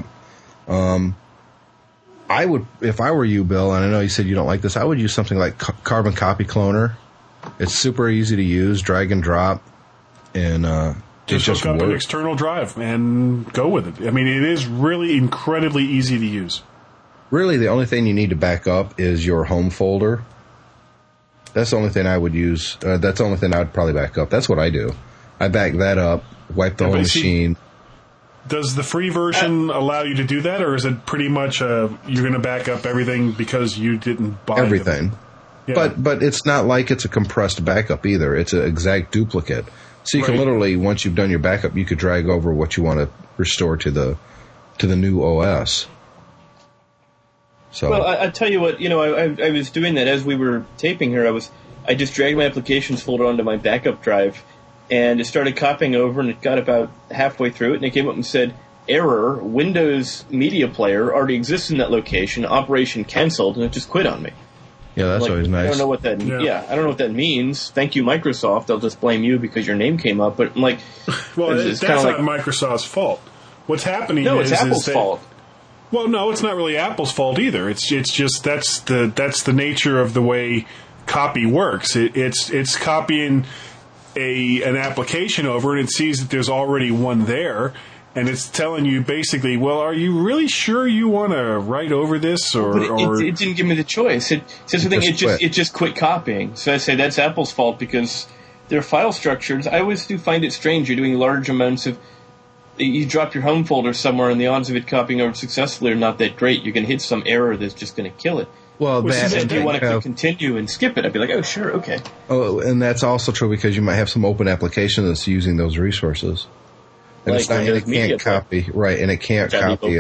I would, if I were you, Bill, and I know you said you don't like this, I would use something like Carbon Copy Cloner. It's super easy to use, drag and drop, and just hook up an external drive and go with it. I mean, it is really incredibly easy to use. Really, the only thing you need to back up is your home folder. That's the only thing I would use. That's the only thing I would probably back up. That's what I do. I back that up, wipe the whole machine. Does the free version allow you to do that, or is it pretty much you're going to back up everything because you didn't buy everything? Yeah. But it's not like it's a compressed backup either. It's an exact duplicate. So you can literally, once you've done your backup, you could drag over what you want to restore to the new OS. So, well, I tell you what, I was doing that as we were taping here. I just dragged my applications folder onto my backup drive, and it started copying over, and it got about halfway through it, and it came up and said, error, Windows Media Player already exists in that location, operation canceled, and it just quit on me. Yeah, that's always nice. I don't know what that. Yeah, I don't know what that means. Thank you, Microsoft. I'll just blame you because your name came up. But I'm like, well, that's not Microsoft's fault. What's happening? No, it's Apple's fault. Well, no, it's not really Apple's fault either. It's just that's the nature of the way copy works. It's copying an application over, and it sees that there's already one there. And it's telling you basically, well, are you really sure you want to write over this, or it didn't give me the choice. It says it just quit copying. So I say that's Apple's fault because their file structures. I always do find it strange. You're doing large amounts of. You drop your home folder somewhere, and the odds of it copying over successfully are not that great. You can hit some error that's just going to kill it. Well, if you want to continue and skip it, I'd be like, oh, sure, okay. Oh, and that's also true because you might have some open application that's using those resources. And like it's not, it can't copy, right? And it can't copy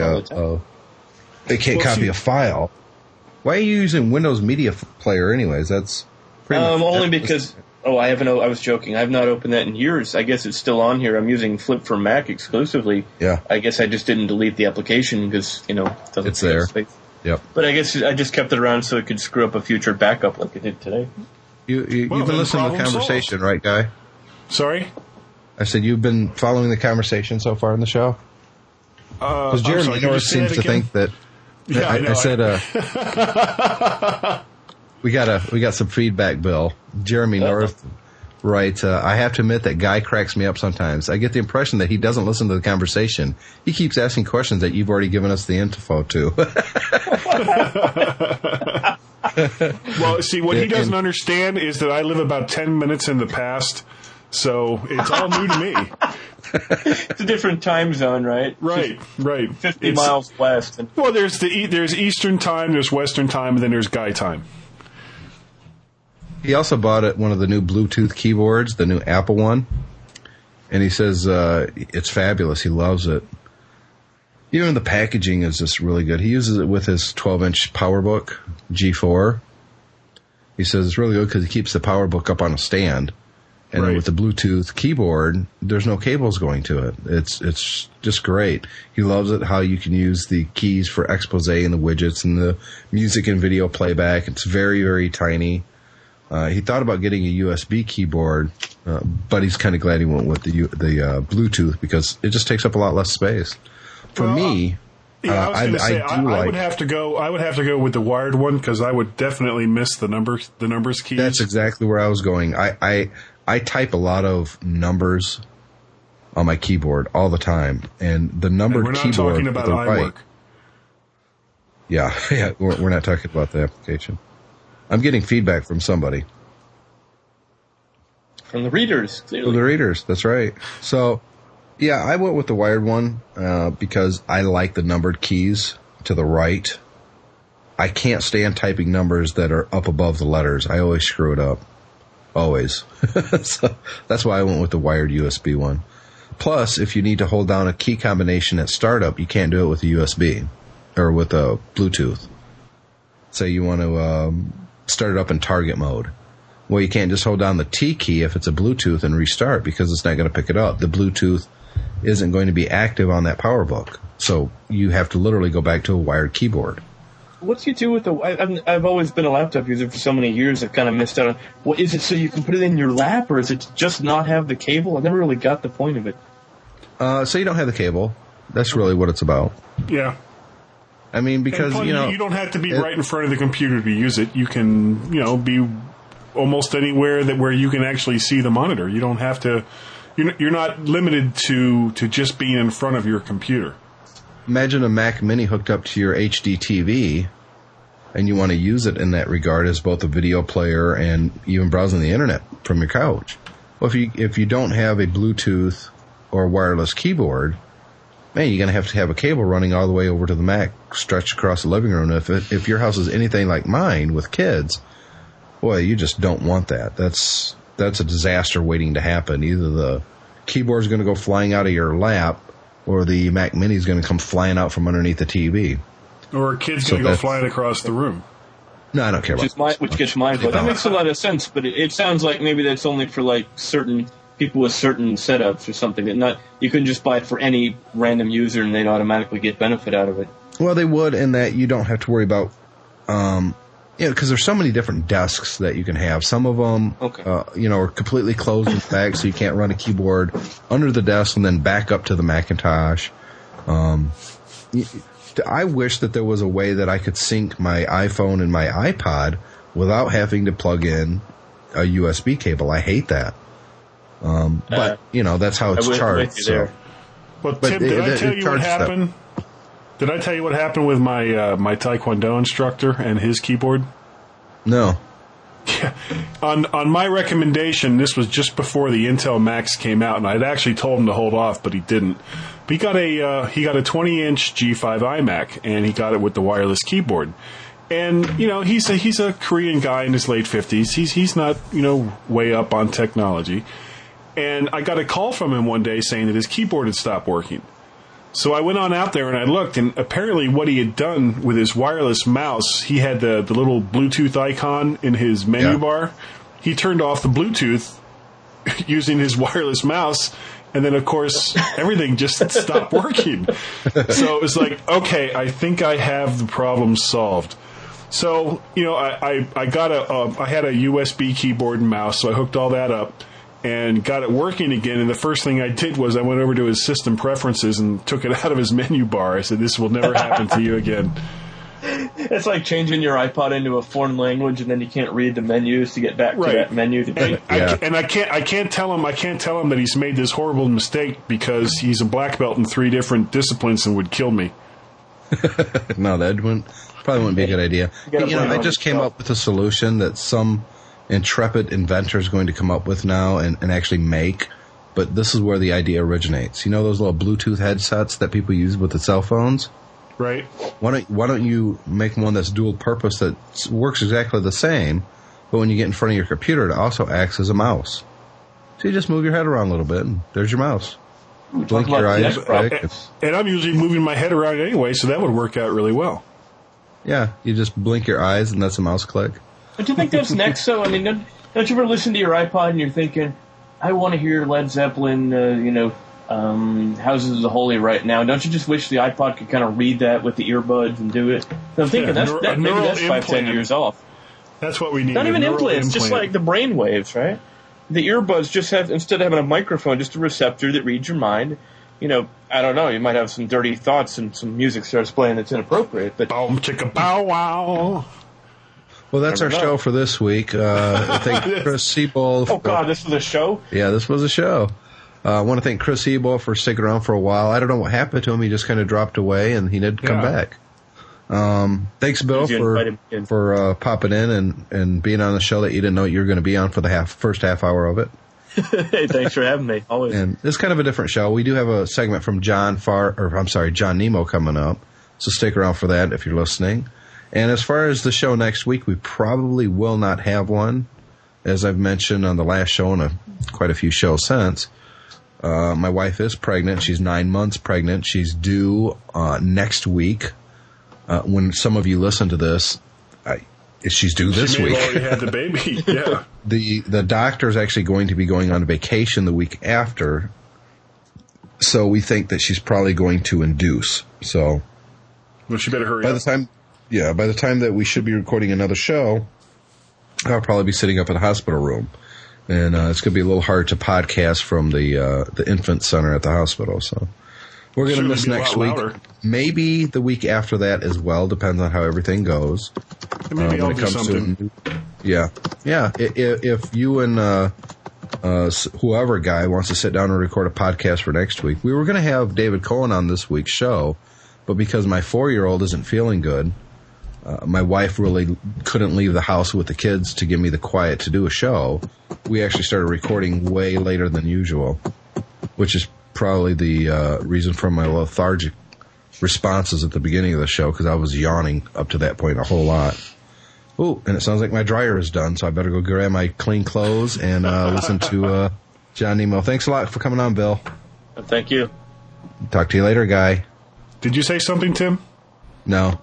a file. Why are you using Windows Media Player, anyways? That's pretty much only because. Oh, I was joking. I've not opened that in years. I guess it's still on here. I'm using Flip for Mac exclusively. Yeah. I guess I just didn't delete the application because it doesn't. It's there. Space. Yep. But I guess I just kept it around so it could screw up a future backup like it did today. You've been listening to the conversation, right, Guy? Sorry? I said you've been following the conversation so far in the show? Because Jeremy North seems to think that... Yeah, I said... we got some feedback, Bill. Jeremy North writes, I have to admit that Guy cracks me up sometimes. I get the impression that he doesn't listen to the conversation. He keeps asking questions that you've already given us the info to. Well, see, what he doesn't understand is that I live about 10 minutes in the past, so it's all new to me. It's a different time zone, right? Right. 50 miles west. Well, there's Eastern time, there's Western time, and then there's Guy time. He also bought one of the new Bluetooth keyboards, the new Apple one, and he says it's fabulous. He loves it. Even the packaging is just really good. He uses it with his 12-inch PowerBook G4. He says it's really good because he keeps the PowerBook up on a stand, And Right. with the Bluetooth keyboard, there's no cables going to it. It's just great. He loves it how you can use the keys for expose and the widgets and the music and video playback. It's very, very tiny. He thought about getting a USB keyboard, but he's kind of glad he went with the Bluetooth because it just takes up a lot less space. For me, Yeah, I was going to say I like. would have to go. I would have to go with the wired one because I would definitely miss the numbers keys. That's exactly where I was going. I type a lot of numbers on my keyboard all the time, and the numbered And we're not keyboard talking about with the iWork. right. Yeah, we're not talking about the application. I'm getting feedback from somebody. From the readers, For clearly. the readers, that's right. So, yeah, I went with the wired one because I like the numbered keys to the right. I can't stand typing numbers that are up above the letters. I always screw it up. Always. So that's why I went with the wired USB one. Plus, if you need to hold down a key combination at startup, you can't do it with a USB or with a Bluetooth. Say you want to start it up in target mode. Well, you can't just hold down the T key if it's a Bluetooth and restart because it's not going to pick it up. The Bluetooth isn't going to be active on that PowerBook. So you have to literally go back to a wired keyboard. What do you do with the? I've always been a laptop user for so many years. I've kind of missed out on. What is it? So you can put it in your lap, or is it just not have the cable? I never really got the point of it. So you don't have the cable. That's really what it's about. Yeah. I mean, because, And plus, you don't have to be right in front of the computer to use it. You can, be almost anywhere where you can actually see the monitor. You don't have to. You're not limited to just being in front of your computer. Imagine a Mac Mini hooked up to your HD TV, and you want to use it in that regard as both a video player and even browsing the internet from your couch. Well, if you don't have a Bluetooth or wireless keyboard, man, you're going to have a cable running all the way over to the Mac, stretched across the living room. If your house is anything like mine with kids, boy, you just don't want that. That's a disaster waiting to happen. Either the keyboard's going to go flying out of your lap, or the Mac Mini is going to come flying out from underneath the TV. Or a kid's going to go flying across the room. No, I don't care about that. Which gets my vote. That makes a lot of sense, but it sounds like maybe that's only for like certain people with certain setups or something. That you couldn't just buy it for any random user and they'd automatically get benefit out of it. Well, they would, in that you don't have to worry about, because there's so many different desks that you can have. Some of them, are completely closed in the back, so you can't run a keyboard under the desk and then back up to the Macintosh. I wish that there was a way that I could sync my iPhone and my iPod without having to plug in a USB cable. I hate that. But that's how it's charged. So. Well, Tim, did I tell you what happened? Did I tell you what happened with my my Taekwondo instructor and his keyboard? No. Yeah. On my recommendation, this was just before the Intel Macs came out, and I'd actually told him to hold off, but he didn't. But he got a 20-inch G5 iMac, and he got it with the wireless keyboard. And he's a Korean guy in his late 50s. He's not way up on technology. And I got a call from him one day saying that his keyboard had stopped working. So I went on out there and I looked, and apparently what he had done with his wireless mouse, he had the little Bluetooth icon in his menu bar. He turned off the Bluetooth using his wireless mouse, and then, of course, everything just stopped working. So it was like, okay, I think I have the problem solved. So, I had a USB keyboard and mouse, so I hooked all that up and got it working again. And the first thing I did was I went over to his system preferences and took it out of his menu bar. I said, this will never happen to you again. It's like changing your iPod into a foreign language, and then you can't read the menus to get back to that menu. I can't tell him that he's made this horrible mistake because he's a black belt in 3 different disciplines and would kill me. No, that probably wouldn't be a good idea. I just came up with a solution that some intrepid inventor is going to come up with now and actually make. But this is where the idea originates. You know those little Bluetooth headsets that people use with the cell phones? Right. Why don't you make one that's dual purpose that works exactly the same, but when you get in front of your computer, it also acts as a mouse. So you just move your head around a little bit, and there's your mouse. Blink your eyes. And I'm usually moving my head around anyway, so that would work out really well. Yeah, you just blink your eyes, and that's a mouse click. Don't you think that's next, though? I mean, don't you ever listen to your iPod and you're thinking, I want to hear Led Zeppelin, Houses of the Holy right now. Don't you just wish the iPod could kind of read that with the earbuds and do it? So I'm thinking maybe that's 5-10 years off. That's what we need. Not even implants, just like the brain waves, right? The earbuds just have, instead of having a microphone, just a receptor that reads your mind. I don't know, you might have some dirty thoughts and some music starts playing that's inappropriate, but... Boom, chicka, bow, wow. Well, that's our show for this week. Thank Chris Siebel. Oh, God, this was a show? Yeah, this was a show. I want to thank Chris Siebel for sticking around for a while. I don't know what happened to him. He just kind of dropped away, and he didn't come back. Thanks, Bill, for popping in and being on the show that you didn't know you were going to be on for the first half hour of it. Hey, thanks for having me. Always. And it's kind of a different show. We do have a segment from John Nemo coming up, so stick around for that if you're listening. And as far as the show next week, we probably will not have one, as I've mentioned on the last show and quite a few shows since. My wife is pregnant. She's 9 months pregnant. She's due next week. When some of you listen to this, she's due this week. She may have already had the baby, yeah. The doctor's actually going to be going on vacation the week after, so we think that she's probably going to induce. So, well, she better hurry up. By the time that we should be recording another show, I'll probably be sitting up in the hospital room. And it's going to be a little hard to podcast from the infant center at the hospital. So we're going to miss next week. Maybe the week after that as well. Depends on how everything goes. Maybe I'll do something. Yeah. If you and whoever guy wants to sit down and record a podcast for next week, we were going to have David Cohen on this week's show, but because my 4-year-old isn't feeling good, my wife really couldn't leave the house with the kids to give me the quiet to do a show. We actually started recording way later than usual, which is probably the reason for my lethargic responses at the beginning of the show, because I was yawning up to that point a whole lot. Ooh, and it sounds like my dryer is done, so I better go grab my clean clothes and listen to John Nemo. Thanks a lot for coming on, Bill. Thank you. Talk to you later, guy. Did you say something, Tim? No.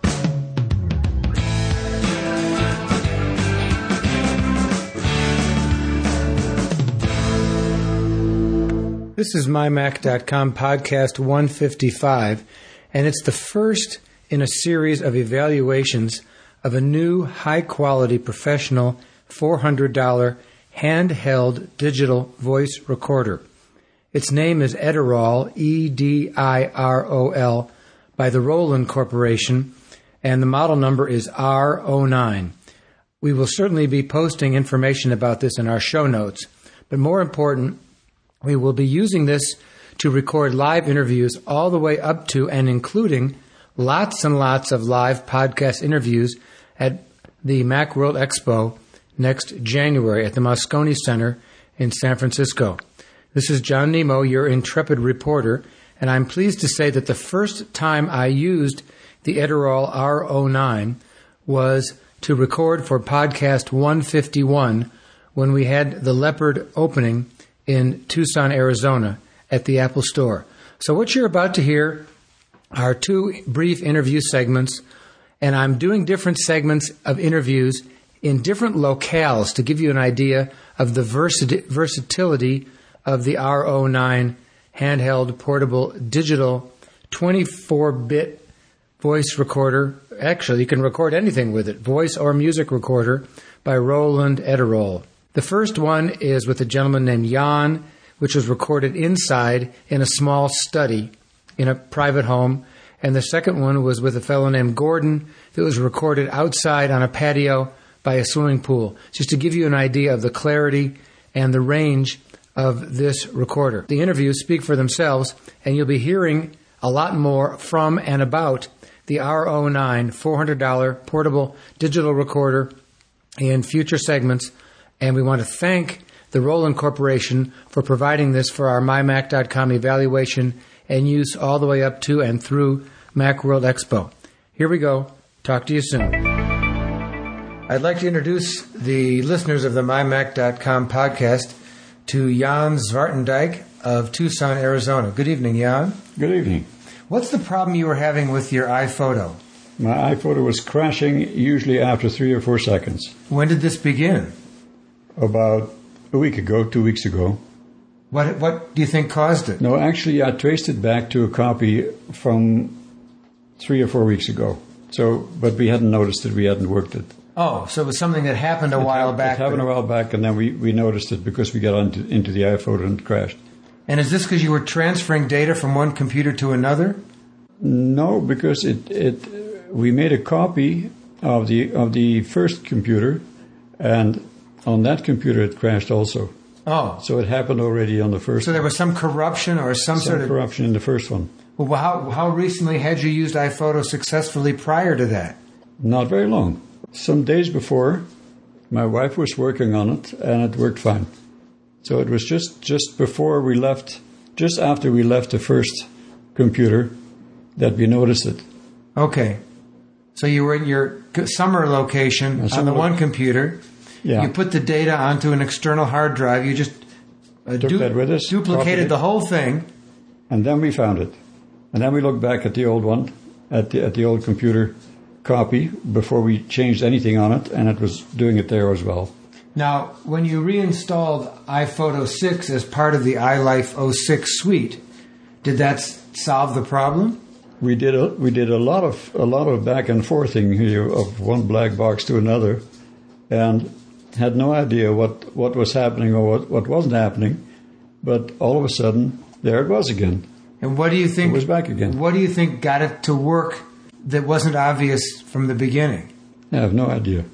This is MyMac.com podcast 155, and it's the first in a series of evaluations of a new high-quality professional $400 handheld digital voice recorder. Its name is Edirol, E-D-I-R-O-L, by the Roland Corporation, and the model number is R09. We will certainly be posting information about this in our show notes, but more important, we will be using this to record live interviews all the way up to and including lots and lots of live podcast interviews at the Macworld Expo next January at the Moscone Center in San Francisco. This is John Nemo, your intrepid reporter, and I'm pleased to say that the first time I used the Edirol R09 was to record for podcast 151 when we had the Leopard opening in Tucson, Arizona at the Apple Store. So what you're about to hear are 2 brief interview segments, and I'm doing different segments of interviews in different locales to give you an idea of the versatility of the R09 handheld portable digital 24-bit voice recorder. Actually, you can record anything with it, voice or music recorder by Roland Edirol. The first one is with a gentleman named Jan, which was recorded inside in a small study in a private home. And the second one was with a fellow named Gordon that was recorded outside on a patio by a swimming pool, just to give you an idea of the clarity and the range of this recorder. The interviews speak for themselves, and you'll be hearing a lot more from and about the R09 $400 portable digital recorder in future segments. And we want to thank the Roland Corporation for providing this for our MyMac.com evaluation and use all the way up to and through Macworld Expo. Here we go. Talk to you soon. I'd like to introduce the listeners of the MyMac.com podcast to Jan Zwartendijk of Tucson, Arizona. Good evening, Jan. Good evening. What's the problem you were having with your iPhoto? My iPhoto was crashing usually after 3 or 4 seconds. When did this begin? About a week ago, 2 weeks ago. What do you think caused it? No, actually, I traced it back to a copy from 3 or 4 weeks ago. So, but we hadn't noticed it. We hadn't worked it. Oh, so it was something that happened a while back. It happened a while back, and then we noticed it because we got into the iPhoto and it crashed. And is this because you were transferring data from one computer to another? No, because we made a copy of the first computer, and on that computer it crashed also. Oh. So it happened already on the first So there was some corruption or some sort of corruption in the first one. Well, how recently had you used iPhoto successfully prior to that? Not very long. Some days before, my wife was working on it, and it worked fine. So it was just before we left, just after we left the first computer, that we noticed it. Okay. So you were in your summer location on the one computer. Yeah. You put the data onto an external hard drive. You just Took that with us, duplicated copied the it, whole thing. and then we found it. And then we looked back at the old one, at the old computer copy, before we changed anything on it, and it was doing it there as well. Now, when you reinstalled iPhoto 6 as part of the iLife 06 suite, did that solve the problem? We did a lot of back and forthing here of one black box to another, and had no idea what was happening or what wasn't happening. But all of a sudden, there it was again. And what do you think? It was back again. What do you think got it to work that wasn't obvious from the beginning? I have no idea.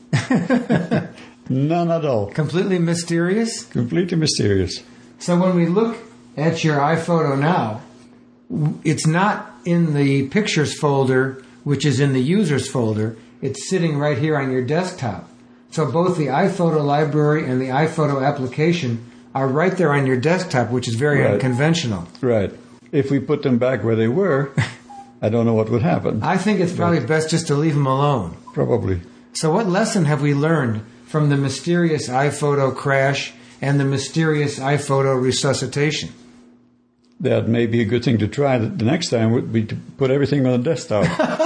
None at all. Completely mysterious? Completely mysterious. So when we look at your iPhoto now, it's not in the pictures folder, which is in the users folder. It's sitting right here on your desktop. So both the iPhoto library and the iPhoto application are right there on your desktop, which is very unconventional. Right. If we put them back where they were, I don't know what would happen. I think it's probably best just to leave them alone. Probably. So what lesson have we learned from the mysterious iPhoto crash and the mysterious iPhoto resuscitation? That may be a good thing to try the next time would be to put everything on the desktop.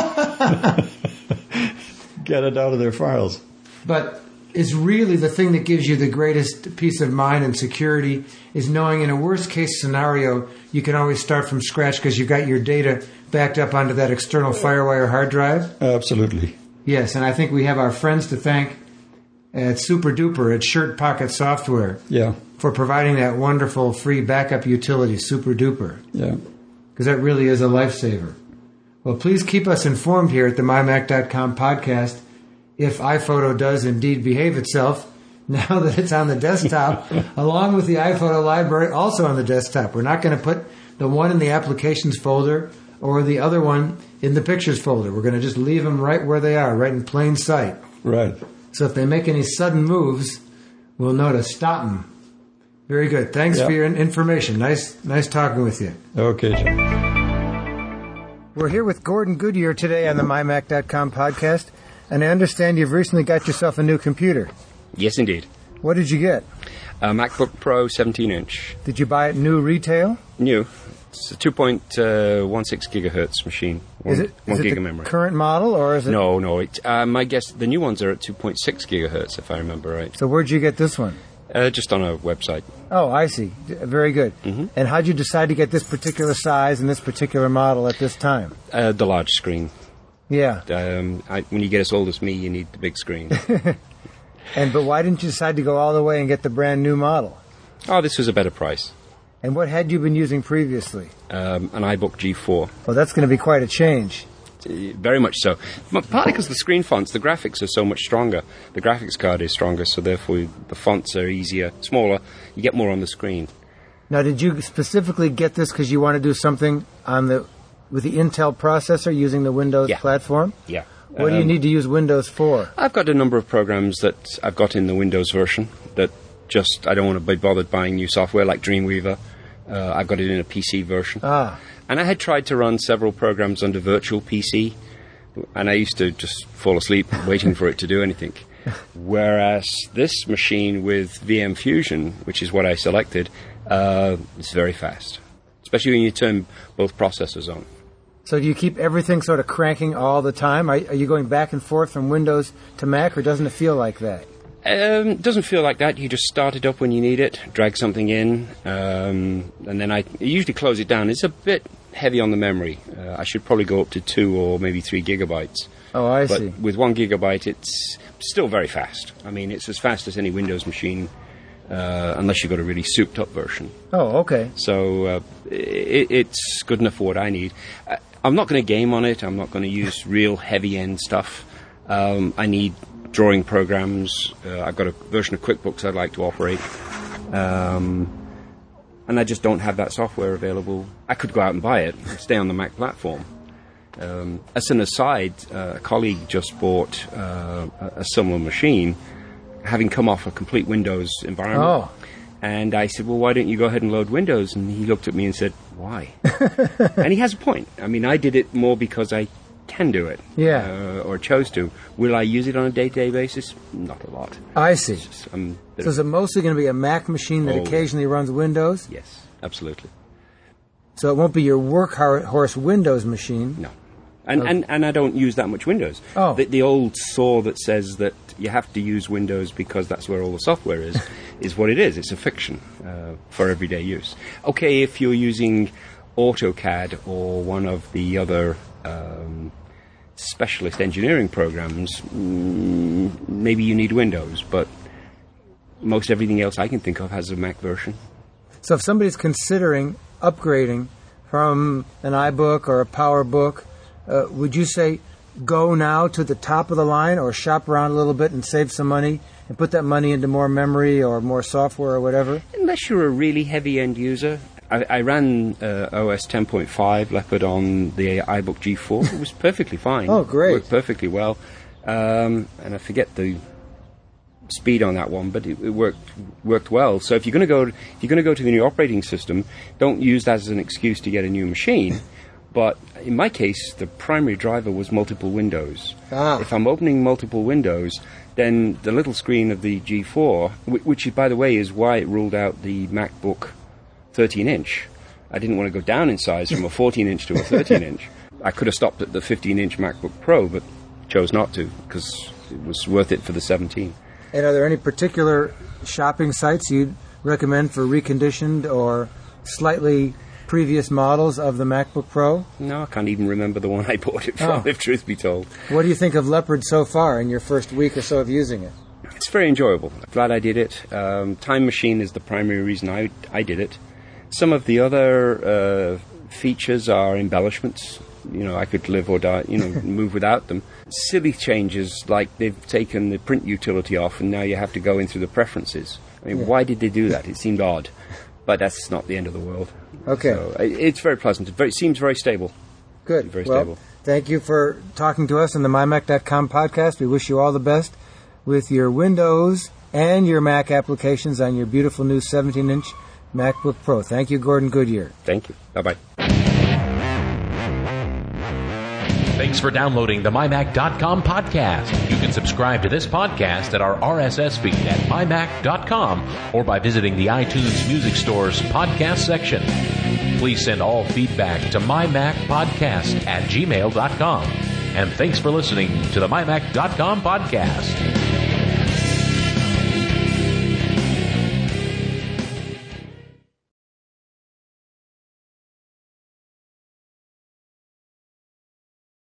Get it out of their files. But it's really the thing that gives you the greatest peace of mind and security is knowing in a worst case scenario, you can always start from scratch because you've got your data backed up onto that external FireWire hard drive. Absolutely. Yes, and I think we have our friends to thank at Super Duper at Shirt Pocket Software for providing that wonderful free backup utility, Super Duper. Yeah. Because that really is a lifesaver. Well, please keep us informed here at the MyMac.com podcast if iPhoto does indeed behave itself now that it's on the desktop, along with the iPhoto library also on the desktop. We're not going to put the one in the applications folder or the other one in the pictures folder. We're going to just leave them right where they are, right in plain sight. Right. So if they make any sudden moves, we'll know to stop them. Very good. Thanks for your information. Nice talking with you. Okay, John. We're here with Gordon Goodyear today on the MyMac.com podcast, and I understand you've recently got yourself a new computer. Yes, indeed. What did you get? A MacBook Pro 17-inch. Did you buy it new retail? New. It's a 2.16 gigahertz machine. One gig the of memory. Current model, or is it? No. My guess, the new ones are at 2.6 gigahertz, if I remember right. So where'd you get this one? Just on a website. Oh, I see. Very good. Mm-hmm. And how'd you decide to get this particular size and this particular model at this time? The large screen. Yeah. When you get as old as me, you need the big screen. But why didn't you decide to go all the way and get the brand new model? Oh, this was a better price. And what had you been using previously? An iBook G4. Well, that's going to be quite a change. Very much so. Partly because the screen fonts, the graphics are so much stronger. The graphics card is stronger, so therefore the fonts are easier, smaller. You get more on the screen. Now, did you specifically get this because you want to do something with the Intel processor using the Windows platform? Yeah. What do you need to use Windows for? I've got a number of programs that I've got in the Windows version that I don't want to be bothered buying new software like Dreamweaver. I've got it in a PC version. And I had tried to run several programs under Virtual PC, and I used to just fall asleep waiting for it to do anything. Whereas this machine with VM Fusion, which is what I selected, is very fast, especially when you turn both processors on. So do you keep everything sort of cranking all the time? Are you going back and forth from Windows to Mac, or doesn't it feel like that? Doesn't feel like that. You just start it up when you need it, drag something in, and then I usually close it down. It's a bit heavy on the memory. I should probably go up to 2 or maybe 3 gigabytes. Oh, I but see. With 1 gigabyte, it's still very fast. I mean, it's as fast as any Windows machine, unless you've got a really souped-up version. Oh, okay. So it's good enough for what I need. I'm not going to game on it. I'm not going to use real heavy-end stuff. I need drawing programs. I've got a version of QuickBooks I'd like to operate. And I just don't have that software available. I could go out and buy it and stay on the Mac platform. As an aside, a colleague just bought a similar machine, having come off a complete Windows environment. Oh. And I said, well, why don't you go ahead and load Windows? And he looked at me and said, why? And he has a point. I mean, I did it more because I can do it. Yeah. Or chose to. Will I use it on a day-to-day basis? Not a lot. I see. So is it mostly going to be a Mac machine that occasionally runs Windows? Yes, absolutely. So it won't be your workhorse Windows machine? No. And I don't use that much Windows. Oh. The old saw that says that you have to use Windows because that's where all the software is what it is. It's a fiction for everyday use. Okay, if you're using AutoCAD or one of the other specialist engineering programs, maybe you need Windows, but most everything else I can think of has a Mac version. So if somebody's considering upgrading from an iBook or a PowerBook, would you say go now to the top of the line or shop around a little bit and save some money and put that money into more memory or more software or whatever? Unless you're a really heavy end user. I ran OS 10.5 Leopard on the iBook G4. It was perfectly fine. Oh, great. It worked perfectly well. And I forget the speed on that one, but it worked well. So if you're going to go to the new operating system, don't use that as an excuse to get a new machine. But in my case, the primary driver was multiple windows. If I'm opening multiple windows, then the little screen of the G4, which, by the way, is why it ruled out the MacBook 13-inch. I didn't want to go down in size from a 14-inch to a 13-inch. I could have stopped at the 15-inch MacBook Pro, but chose not to because it was worth it for the 17. And are there any particular shopping sites you'd recommend for reconditioned or slightly previous models of the MacBook Pro? No, I can't even remember the one I bought it from, if truth be told. What do you think of Leopard so far in your first week or so of using it? It's very enjoyable. I'm glad I did it. Time Machine is the primary reason I did it. Some of the other features are embellishments. I could live or die, move without them. Silly changes, like they've taken the print utility off and now you have to go in through the preferences. I mean, why did they do that? It seemed odd. But that's not the end of the world. Okay. So it's very pleasant. It seems very stable. Good. Very well, stable. Thank you for talking to us on the MyMac.com podcast. We wish you all the best with your Windows and your Mac applications on your beautiful new 17-inch MacBook Pro. Thank you, Gordon Goodyear. Thank you. Bye-bye. Thanks for downloading the MyMac.com podcast. You can subscribe to this podcast at our RSS feed at MyMac.com or by visiting the iTunes Music Store's podcast section. Please send all feedback to MyMacPodcast@gmail.com. And thanks for listening to the MyMac.com podcast.